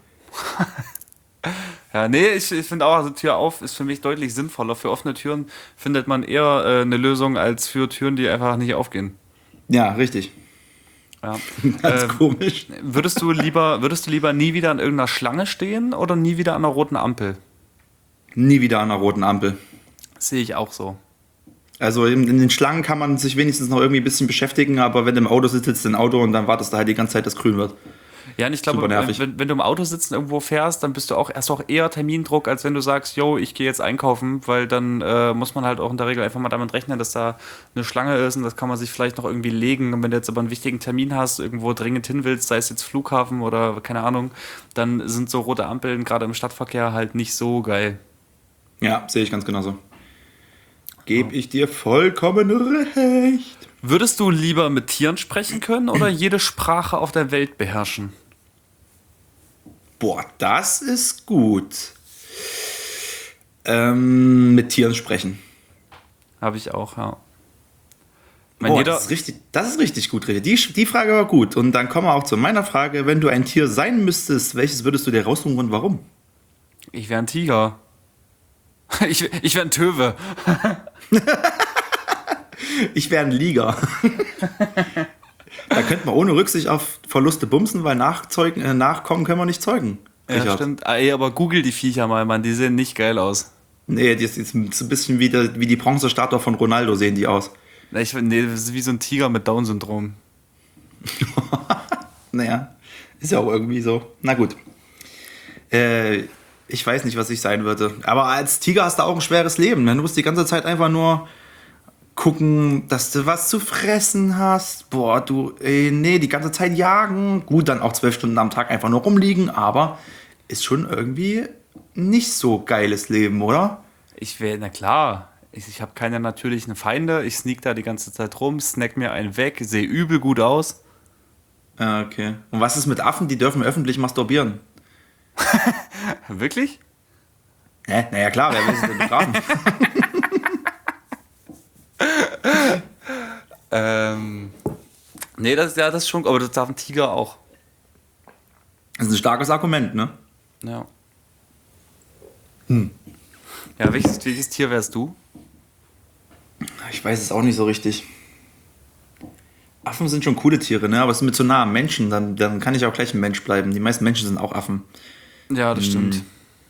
Ja, nee, ich, ich finde auch, also Tür auf ist für mich deutlich sinnvoller. Für offene Türen findet man eher äh, eine Lösung als für Türen, die einfach nicht aufgehen. Ja, richtig. Ja. Ganz Ähm, komisch. Würdest du lieber, würdest du lieber nie wieder an irgendeiner Schlange stehen oder nie wieder an einer roten Ampel? Nie wieder an einer roten Ampel. Sehe ich auch so. Also in, in den Schlangen kann man sich wenigstens noch irgendwie ein bisschen beschäftigen, aber wenn du im Auto sitzt, sitzt du im Auto und dann wartest du halt die ganze Zeit, dass grün wird. Ja, und ich glaube, Super nervig. wenn, wenn du im Auto sitzt und irgendwo fährst, dann bist du auch erst auch eher Termindruck, als wenn du sagst, yo, ich gehe jetzt einkaufen, weil dann äh, muss man halt auch in der Regel einfach mal damit rechnen, dass da eine Schlange ist und das kann man sich vielleicht noch irgendwie legen. Und wenn du jetzt aber einen wichtigen Termin hast, irgendwo dringend hin willst, sei es jetzt Flughafen oder keine Ahnung, dann sind so rote Ampeln gerade im Stadtverkehr halt nicht so geil. Ja, sehe ich ganz genauso. Gebe ich dir vollkommen recht. Würdest du lieber mit Tieren sprechen können oder jede Sprache auf der Welt beherrschen? Boah, das ist gut. Ähm, mit Tieren sprechen. Habe ich auch, ja. Mein Oh, jeder, das ist richtig, das ist richtig gut, Richard. Die, die Frage war gut. Und dann kommen wir auch zu meiner Frage. Wenn du ein Tier sein müsstest, welches würdest du dir raussuchen und warum? ich wäre ein Tiger. Ich, ich wäre ein Töwe. Ich wäre ein Liger. Da könnte man ohne Rücksicht auf Verluste bumsen, weil nachzeugen, äh, nachkommen können wir nicht zeugen. Ja, Richard. stimmt. Ah, ey, aber google die Viecher mal, Mann. Die sehen nicht geil aus. Nee, das ist so ein bisschen wie, der, wie die Bronzestatue von Ronaldo sehen die aus. Na, Ich, nee, das ist wie so ein Tiger mit Down-Syndrom. Naja, ist ja auch irgendwie so. Na gut. Äh, ich weiß nicht, was ich sein würde. Aber als Tiger hast du auch ein schweres Leben. Ne? Du musst die ganze Zeit einfach nur gucken, dass du was zu fressen hast. Boah, du, ey, nee, die ganze Zeit jagen. Gut, dann auch zwölf Stunden am Tag einfach nur rumliegen, aber ist schon irgendwie nicht so geiles Leben, oder? Ich wäre, na klar, ich, ich habe keine natürlichen Feinde. Ich sneak da die ganze Zeit rum, snack mir einen weg, sehe übel gut aus. Ah, okay. Und was ist mit Affen? Die dürfen öffentlich masturbieren. Wirklich? Hä? Naja, klar, wer will sie denn begraben? Ähm, nee, das, ja, das ist schon, aber das darf ein Tiger auch. Das ist ein starkes Argument, ne? Ja. Hm. Ja, welches, welches Tier wärst du? Ich weiß es auch nicht so richtig. Affen sind schon coole Tiere, ne? Aber es ist mir zu nah am Menschen, dann, dann kann ich auch gleich ein Mensch bleiben. Die meisten Menschen sind auch Affen. Ja, das stimmt.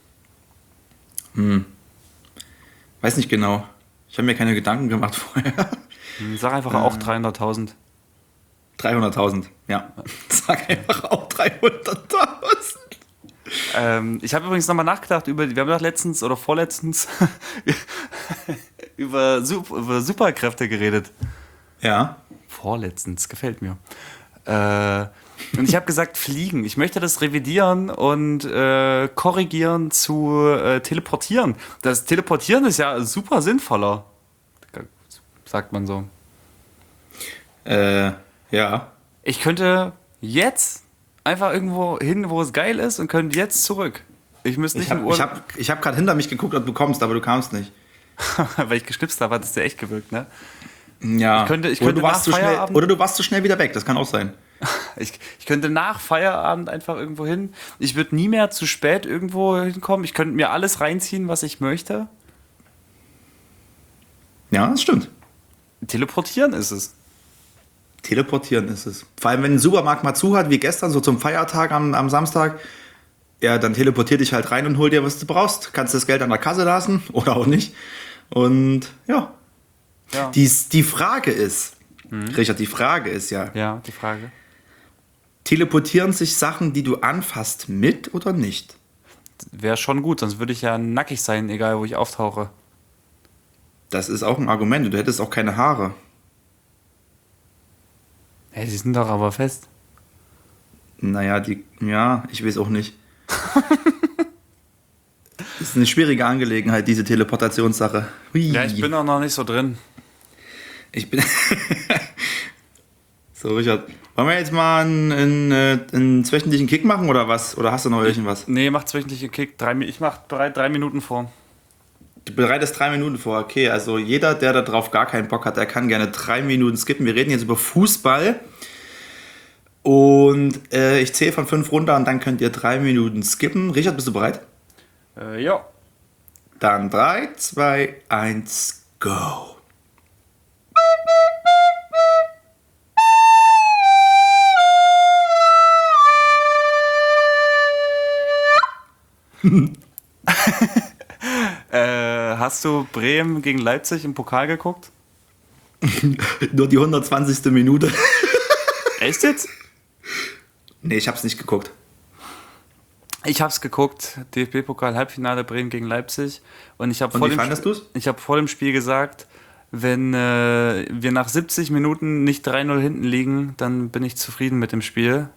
Weiß nicht genau. Ich habe mir keine Gedanken gemacht vorher. Hm, Sag einfach auch dreihunderttausend. dreihunderttausend, ja. Sag einfach auch dreihunderttausend. Ähm, ich habe übrigens nochmal nachgedacht über, wir haben doch letztens oder vorletztens über, Sup- über Superkräfte geredet. Ja. Vorletztens, gefällt mir. Äh, und ich habe gesagt, fliegen. Ich möchte das revidieren und äh, korrigieren zu äh, teleportieren. Das Teleportieren ist ja super sinnvoller, sagt man so. Äh, ja. Ich könnte jetzt einfach irgendwo hin, wo es geil ist und könnte jetzt zurück. Ich müsste nicht Ich habe im ich Urlaub, hab, ich hab gerade hinter mich geguckt, ob du kommst, aber du kamst nicht. weil ich geschnipst habe, hat es dir echt gewirkt, ne? Ja. Ich könnte- ich oder, könnte du warst nach zu schnell, Feierabend- oder du warst zu schnell wieder weg, das kann auch sein. Ich, ich könnte nach Feierabend einfach irgendwo hin. Ich würde nie mehr zu spät irgendwo hinkommen. Ich könnte mir alles reinziehen, was ich möchte. Ja, das stimmt. Teleportieren ist es. Teleportieren ist es. Vor allem, wenn ein Supermarkt mal zu hat, wie gestern, so zum Feiertag am, am Samstag, ja, dann teleportier dich halt rein und hol dir, was du brauchst. Kannst das Geld an der Kasse lassen oder auch nicht. Und ja. Ja, Die, die Frage ist, Richard, die Frage ist ja, ja die Frage. teleportieren sich Sachen, die du anfasst, mit oder nicht? Wäre schon gut, sonst würde ich ja nackig sein, egal wo ich auftauche. Das ist auch ein Argument. Du hättest auch keine Haare. Hey, sie sind doch aber fest. Naja, die, ja, ich weiß auch nicht. Das ist eine schwierige Angelegenheit, diese Teleportationssache. Hui. Ja, ich bin auch noch nicht so drin. Ich bin. So, Richard. Wollen wir jetzt mal einen, einen, äh, einen wöchentlichen Kick machen oder was? Oder hast du noch irgendwas? Nee, macht wöchentliche Kick. Drei, Mi- ich mach drei, drei Minuten vor. Du bereitest drei Minuten vor. Okay, also jeder, der darauf gar keinen Bock hat, der kann gerne drei Minuten skippen. Wir reden jetzt über Fußball. Und äh, ich zähle von fünf runter und dann könnt ihr drei Minuten skippen. Richard, bist du bereit? Äh, ja. Dann drei, zwei, eins, go. Äh, hast du Bremen gegen Leipzig im Pokal geguckt? Nur die hundertzwanzigste Minute. Echt jetzt? Nee, ich hab's nicht geguckt. Ich hab's geguckt, D F B-Pokal Halbfinale Bremen gegen Leipzig und ich habe Und vor, wie dem fandest Sp- du's? ich hab vor dem Spiel gesagt, wenn äh, wir nach siebzig Minuten nicht drei null hinten liegen, dann bin ich zufrieden mit dem Spiel.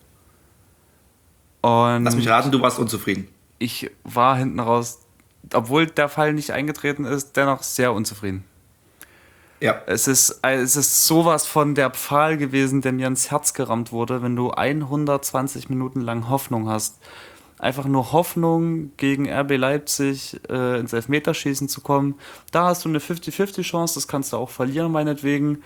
Und Lass mich raten, du warst unzufrieden. ich war hinten raus, obwohl der Fall nicht eingetreten ist, dennoch sehr unzufrieden. Ja. Es ist, es ist sowas von der Pfahl gewesen, der mir ins Herz gerammt wurde, wenn du hundertzwanzig Minuten lang Hoffnung hast. Einfach nur Hoffnung, gegen R B Leipzig äh, ins Elfmeterschießen zu kommen. Da hast du eine fünfzig fünfzig Chance, das kannst du auch verlieren, meinetwegen.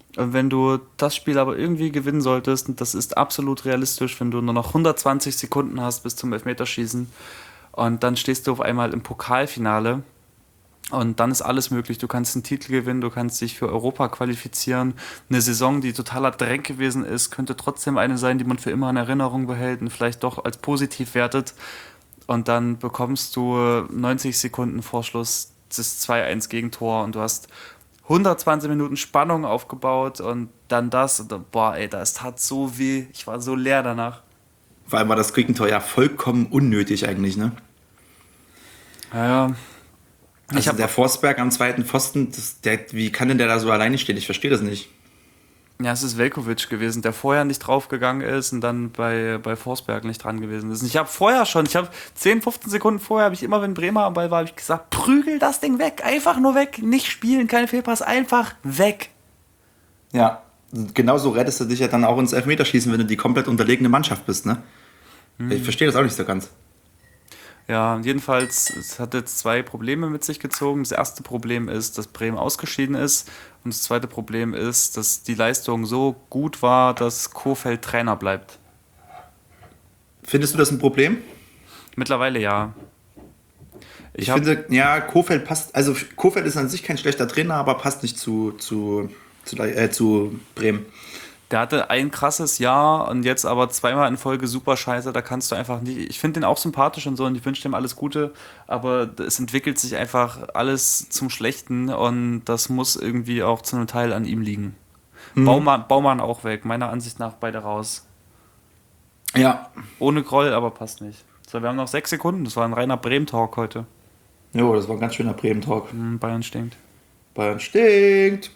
Und wenn du das Spiel aber irgendwie gewinnen solltest, und das ist absolut realistisch, wenn du nur noch hundertzwanzig Sekunden hast bis zum Elfmeterschießen und dann stehst du auf einmal im Pokalfinale und dann ist alles möglich. Du kannst einen Titel gewinnen, du kannst dich für Europa qualifizieren. Eine Saison, die totaler Dreck gewesen ist, könnte trotzdem eine sein, die man für immer in Erinnerung behält und vielleicht doch als positiv wertet. Und dann bekommst du neunzig Sekunden vor Schluss das zwei eins Gegentor und du hast hundertzwanzig Minuten Spannung aufgebaut und dann das. Und dann, boah, ey, das tat so weh. Ich war so leer danach. Vor allem war das Gegentor ja vollkommen unnötig eigentlich, ne? Ja, ja. Also Ich hab, der Forsberg am zweiten Pfosten, das, der, wie kann denn der da so alleine stehen? Ich verstehe das nicht. ja, es ist Veljkovic gewesen, der vorher nicht draufgegangen ist und dann bei, bei Forsberg nicht dran gewesen ist. Und ich habe vorher schon, ich habe zehn, fünfzehn Sekunden vorher, habe ich immer, wenn Bremer am Ball war, habe ich gesagt, prügel das Ding weg, einfach nur weg, nicht spielen, kein Fehlpass, einfach weg. Ja, genauso rettest du dich ja dann auch ins Elfmeterschießen, wenn du die komplett unterlegene Mannschaft bist, ne? Hm. Ich verstehe das auch nicht so ganz. Ja, jedenfalls, es hat jetzt zwei Probleme mit sich gezogen. Das erste Problem ist, dass Bremen ausgeschieden ist. Und das zweite Problem ist, dass die Leistung so gut war, dass Kohfeldt Trainer bleibt. Findest du das ein Problem? Mittlerweile ja. Ich, Ich hab, finde, ja, Kohfeldt passt, also Kohfeldt ist an sich kein schlechter Trainer, aber passt nicht zu, zu, zu, äh, zu Bremen. Der hatte ein krasses Jahr und jetzt aber zweimal in Folge super scheiße. Da kannst du einfach nicht. Ich finde den auch sympathisch und so und ich wünsche dem alles Gute, aber es entwickelt sich einfach alles zum Schlechten und das muss irgendwie auch zu einem Teil an ihm liegen. Mhm. Baumann, Baumann auch weg, meiner Ansicht nach beide raus. Ja. Ohne Groll, aber passt nicht. So, wir haben noch sechs Sekunden. Das war ein reiner Bremen-Talk heute. Jo, das war ein ganz schöner Bremen-Talk. Mhm, Bayern stinkt. Bayern stinkt.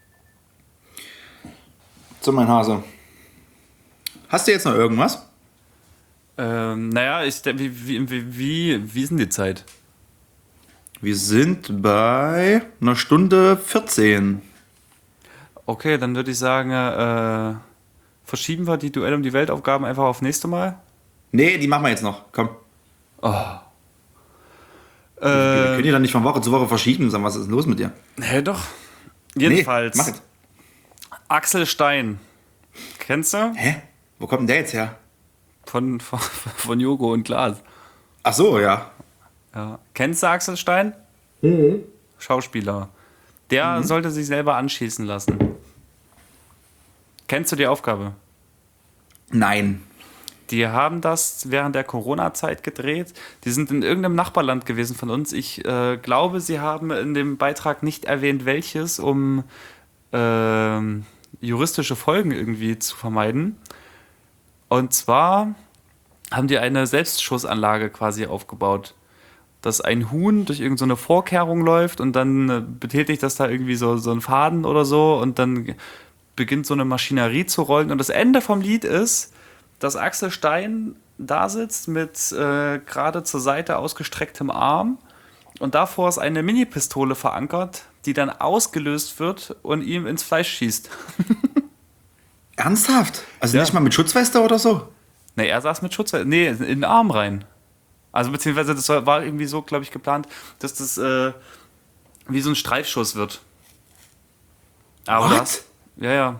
So, mein Hase. Hast du jetzt noch irgendwas? Ähm, naja, ich, wie, wie, wie, wie, wie ist denn die Zeit? Wir sind bei einer Stunde vierzehn. Okay, dann würde ich sagen, äh, verschieben wir die Duell um die Weltaufgaben einfach auf nächste Mal? Nee, die machen wir jetzt noch. Komm. Oh. Wir Äh, können die dann nicht von Woche zu Woche verschieben. Sagen, was ist los mit dir? hä, doch. Jedenfalls. Nee, mach es. Axel Stein. Kennst du? Hä? Wo kommt denn der jetzt her? Von, von, von Jogo und Glas. Ach so, ja. Ja. Kennst du Axel Stein? Mhm. Schauspieler. Der mhm. sollte sich selber anschießen lassen. Kennst du die Aufgabe? Nein. Die haben das während der Corona-Zeit gedreht. Die sind in irgendeinem Nachbarland gewesen von uns. Ich äh, glaube, sie haben in dem Beitrag nicht erwähnt, welches, um äh, juristische Folgen irgendwie zu vermeiden. Und zwar haben die eine Selbstschussanlage quasi aufgebaut, dass ein Huhn durch irgendeine so Vorkehrung läuft und dann äh, betätigt das da irgendwie so, so einen Faden oder so und dann beginnt so eine Maschinerie zu rollen. Und das Ende vom Lied ist, dass Axel Stein da sitzt mit äh, gerade zur Seite ausgestrecktem Arm und davor ist eine Mini-Pistole verankert, die dann ausgelöst wird und ihm ins Fleisch schießt. Ernsthaft? Also Ja. nicht mal mit Schutzweste oder so? Ne, er saß mit Schutz, nee, in den Arm rein. Also beziehungsweise das war war irgendwie so, glaube ich, geplant, dass das äh, wie so ein Streifschuss wird. Aber du What? hast, ja, ja.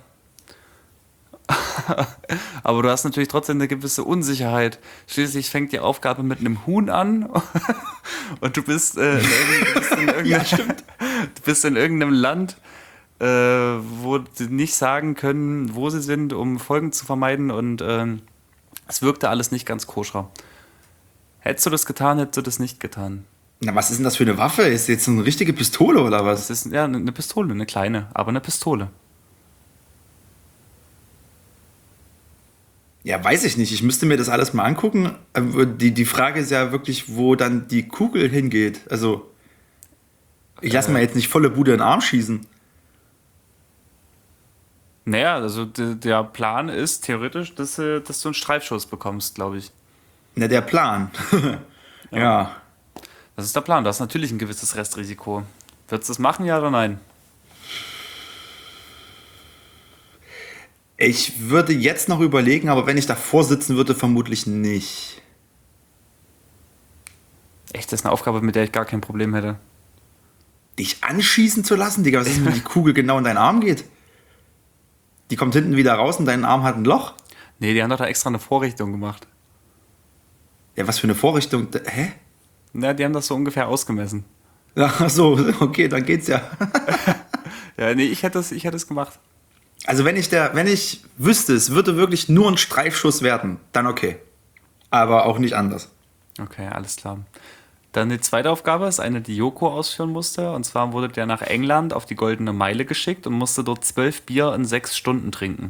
Aber du hast natürlich trotzdem eine gewisse Unsicherheit. Schließlich fängt die Aufgabe mit einem Huhn an und du bist, äh, in, irgendein, du bist in irgendeinem, Ja, stimmt. du bist in irgendeinem Land, äh, wo sie nicht sagen können, wo sie sind, um Folgen zu vermeiden und ähm, es wirkte alles nicht ganz koscher. Hättest du das getan, hättest du das nicht getan. Na, was ist denn das für eine Waffe? Ist jetzt eine richtige Pistole oder Das was? ist ja eine Pistole, eine kleine, aber eine Pistole. Ja, weiß ich nicht. Ich müsste mir das alles mal angucken. Aber Die, die Frage ist ja wirklich, wo dann die Kugel hingeht. Also, ich lasse Äh. mir jetzt nicht volle Bude in den Arm schießen. Naja, also d- der Plan ist theoretisch, dass, äh, dass du einen Streifschuss bekommst, glaube ich. Na, der Plan. Ja. Das ist der Plan, da ist natürlich ein gewisses Restrisiko. Würdest du das machen, ja oder nein? Ich würde jetzt noch überlegen, aber wenn ich davor sitzen würde, vermutlich nicht. Echt, das ist eine Aufgabe, mit der ich gar kein Problem hätte. Dich anschießen zu lassen, Digga, was ist, wenn die Kugel genau in deinen Arm geht? Die kommt hinten wieder raus und dein Arm hat ein Loch? Nee, die haben doch da extra eine Vorrichtung gemacht. Ja, was für eine Vorrichtung? Hä? Na, die haben das so ungefähr ausgemessen. Ach so, okay, dann geht's ja. Ja, nee, ich hätte es, ich hätte es gemacht. Also wenn ich der, wenn ich wüsste, es würde wirklich nur ein Streifschuss werden, dann okay. Aber auch nicht anders. Okay, alles klar. Dann die zweite Aufgabe ist eine, die Joko ausführen musste. Und zwar wurde der nach England auf die Goldene Meile geschickt und musste dort zwölf Bier in sechs Stunden trinken.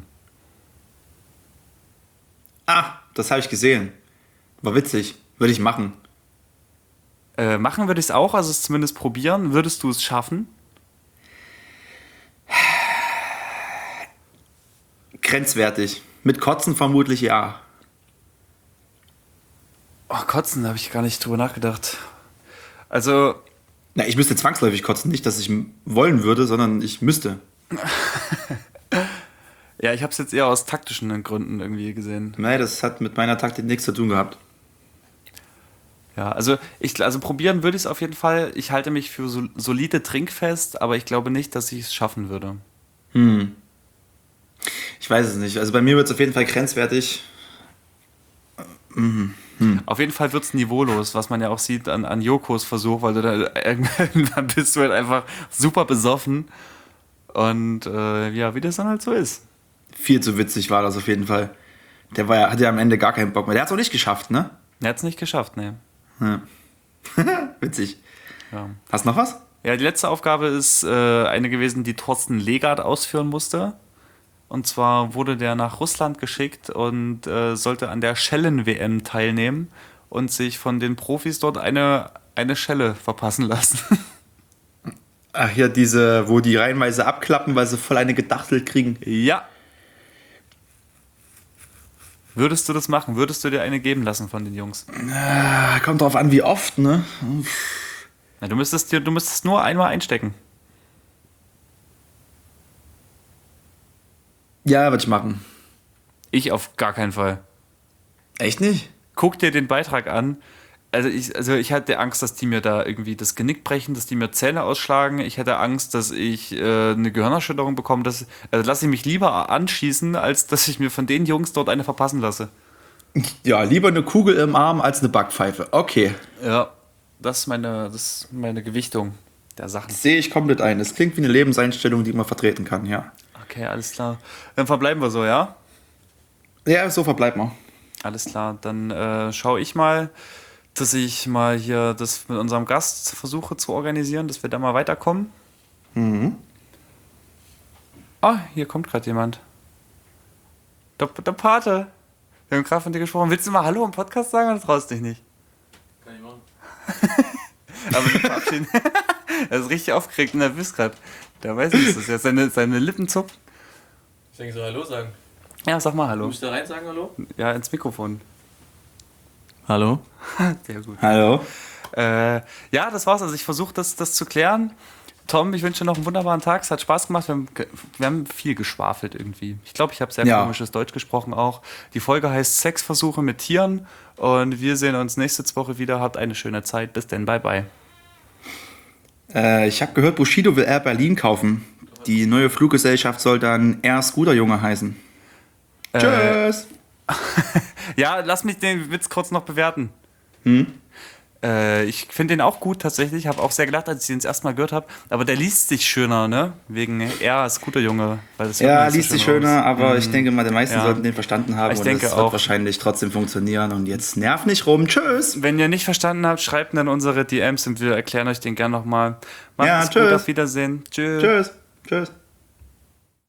Ah, das habe ich gesehen. War witzig. Würde ich machen. Äh, machen würde ich es auch, also es zumindest probieren. Würdest du es schaffen? Grenzwertig. Mit Kotzen vermutlich ja. Oh, kotzen, da habe ich gar nicht drüber nachgedacht. Also, Na, ich müsste zwangsläufig kotzen. Nicht, dass ich m- wollen würde, sondern ich müsste. ja, ich habe es jetzt eher aus taktischen Gründen irgendwie gesehen. Nein, das hat mit meiner Taktik nichts zu tun gehabt. Ja, also, ich, also probieren würde ich es auf jeden Fall. Ich halte mich für so, solide trinkfest, aber ich glaube nicht, dass ich es schaffen würde. Ich weiß es nicht. Also bei mir wird es auf jeden Fall grenzwertig. Auf jeden Fall wird es niveaulos, was man ja auch sieht an, an Jokos Versuch, weil du da irgendwann bist du halt einfach super besoffen. Und äh, ja, wie das dann halt so ist. Viel zu witzig war das auf jeden Fall. Der war ja, hatte ja am Ende gar keinen Bock mehr. Der hat es auch nicht geschafft, ne? Er hat es nicht geschafft, ne. Witzig. Ja. Hast du noch was? Ja, die letzte Aufgabe ist äh, eine gewesen, die Thorsten Legard ausführen musste. Und zwar wurde der nach Russland geschickt und äh, sollte an der Schellen-W M teilnehmen und sich von den Profis dort eine, eine Schelle verpassen lassen. Ach ja, diese, wo die reihenweise abklappen, weil sie voll eine gedachtelt kriegen. Ja. Würdest du das machen? Würdest du dir eine geben lassen von den Jungs? Ah, kommt drauf an, wie oft, ne? Na, du müsstest dir, du müsstest nur einmal einstecken. Ja, würde ich machen. Ich auf gar keinen Fall. Echt nicht? Guck dir den Beitrag an. Also ich, also ich hatte Angst, dass die mir da irgendwie das Genick brechen, dass die mir Zähne ausschlagen. Ich hätte Angst, dass ich äh, eine Gehirnerschütterung bekomme. Dass, also lasse ich mich lieber anschießen, als dass ich mir von den Jungs dort eine verpassen lasse. Ja, lieber eine Kugel im Arm als eine Backpfeife. Okay. Ja, das ist meine, das ist meine Gewichtung der Sachen. Sehe ich komplett ein. Das klingt wie eine Lebenseinstellung, die man vertreten kann, ja. Okay, alles klar. Dann verbleiben wir so, ja? Ja, so verbleibt man. Alles klar, dann äh, schaue ich mal, dass ich mal hier das mit unserem Gast versuche zu organisieren, dass wir da mal weiterkommen. Mhm. Ah, hier kommt gerade jemand. Der, der Pate. Wir haben gerade von dir gesprochen. Willst du mal Hallo im Podcast sagen oder traust dich nicht? Kann ich machen. Aber wir verabschieden. Er ist richtig aufgeregt und nervös gerade. Der weiß nicht, dass jetzt seine, seine Lippen zucken. Ich denke so Hallo sagen. Ja, sag mal Hallo. Muss ich da rein sagen Hallo? Ja, ins Mikrofon. Hallo. Sehr gut. Hallo. Äh, ja, das war's. Also ich versuche das, das zu klären. Tom, ich wünsche dir noch einen wunderbaren Tag. Es hat Spaß gemacht. Wir haben, ge- wir haben viel geschwafelt irgendwie. Ich glaube, ich habe sehr Ja. komisches Deutsch gesprochen auch. Die Folge heißt Sexversuche mit Tieren. Und wir sehen uns nächste Woche wieder. Habt eine schöne Zeit. Bis denn. Bye, bye. Äh, ich habe gehört, Bushido will Air Berlin kaufen. Die neue Fluggesellschaft soll dann Air Scooterjunge heißen. Äh, Tschüss. Ja, lass mich den Witz kurz noch bewerten. Hm? Äh, ich finde den auch gut tatsächlich. Ich habe auch sehr gelacht, als ich den das erste Mal gehört habe. Aber der liest sich schöner, ne? Wegen er ist guter Junge. Weil das hört Ja, man nicht so liest sich schön schöner, raus. aber Mhm. ich denke mal, die meisten Ja. sollten den verstanden haben Ich und denke es wird auch. wahrscheinlich trotzdem funktionieren. Und jetzt nerv nicht rum. Tschüss. Wenn ihr nicht verstanden habt, schreibt in unsere D Ms und wir erklären euch den gern nochmal. Macht Ja, es gut, tschüss. auf Wiedersehen. Tschüss. Tschüss. Tschüss.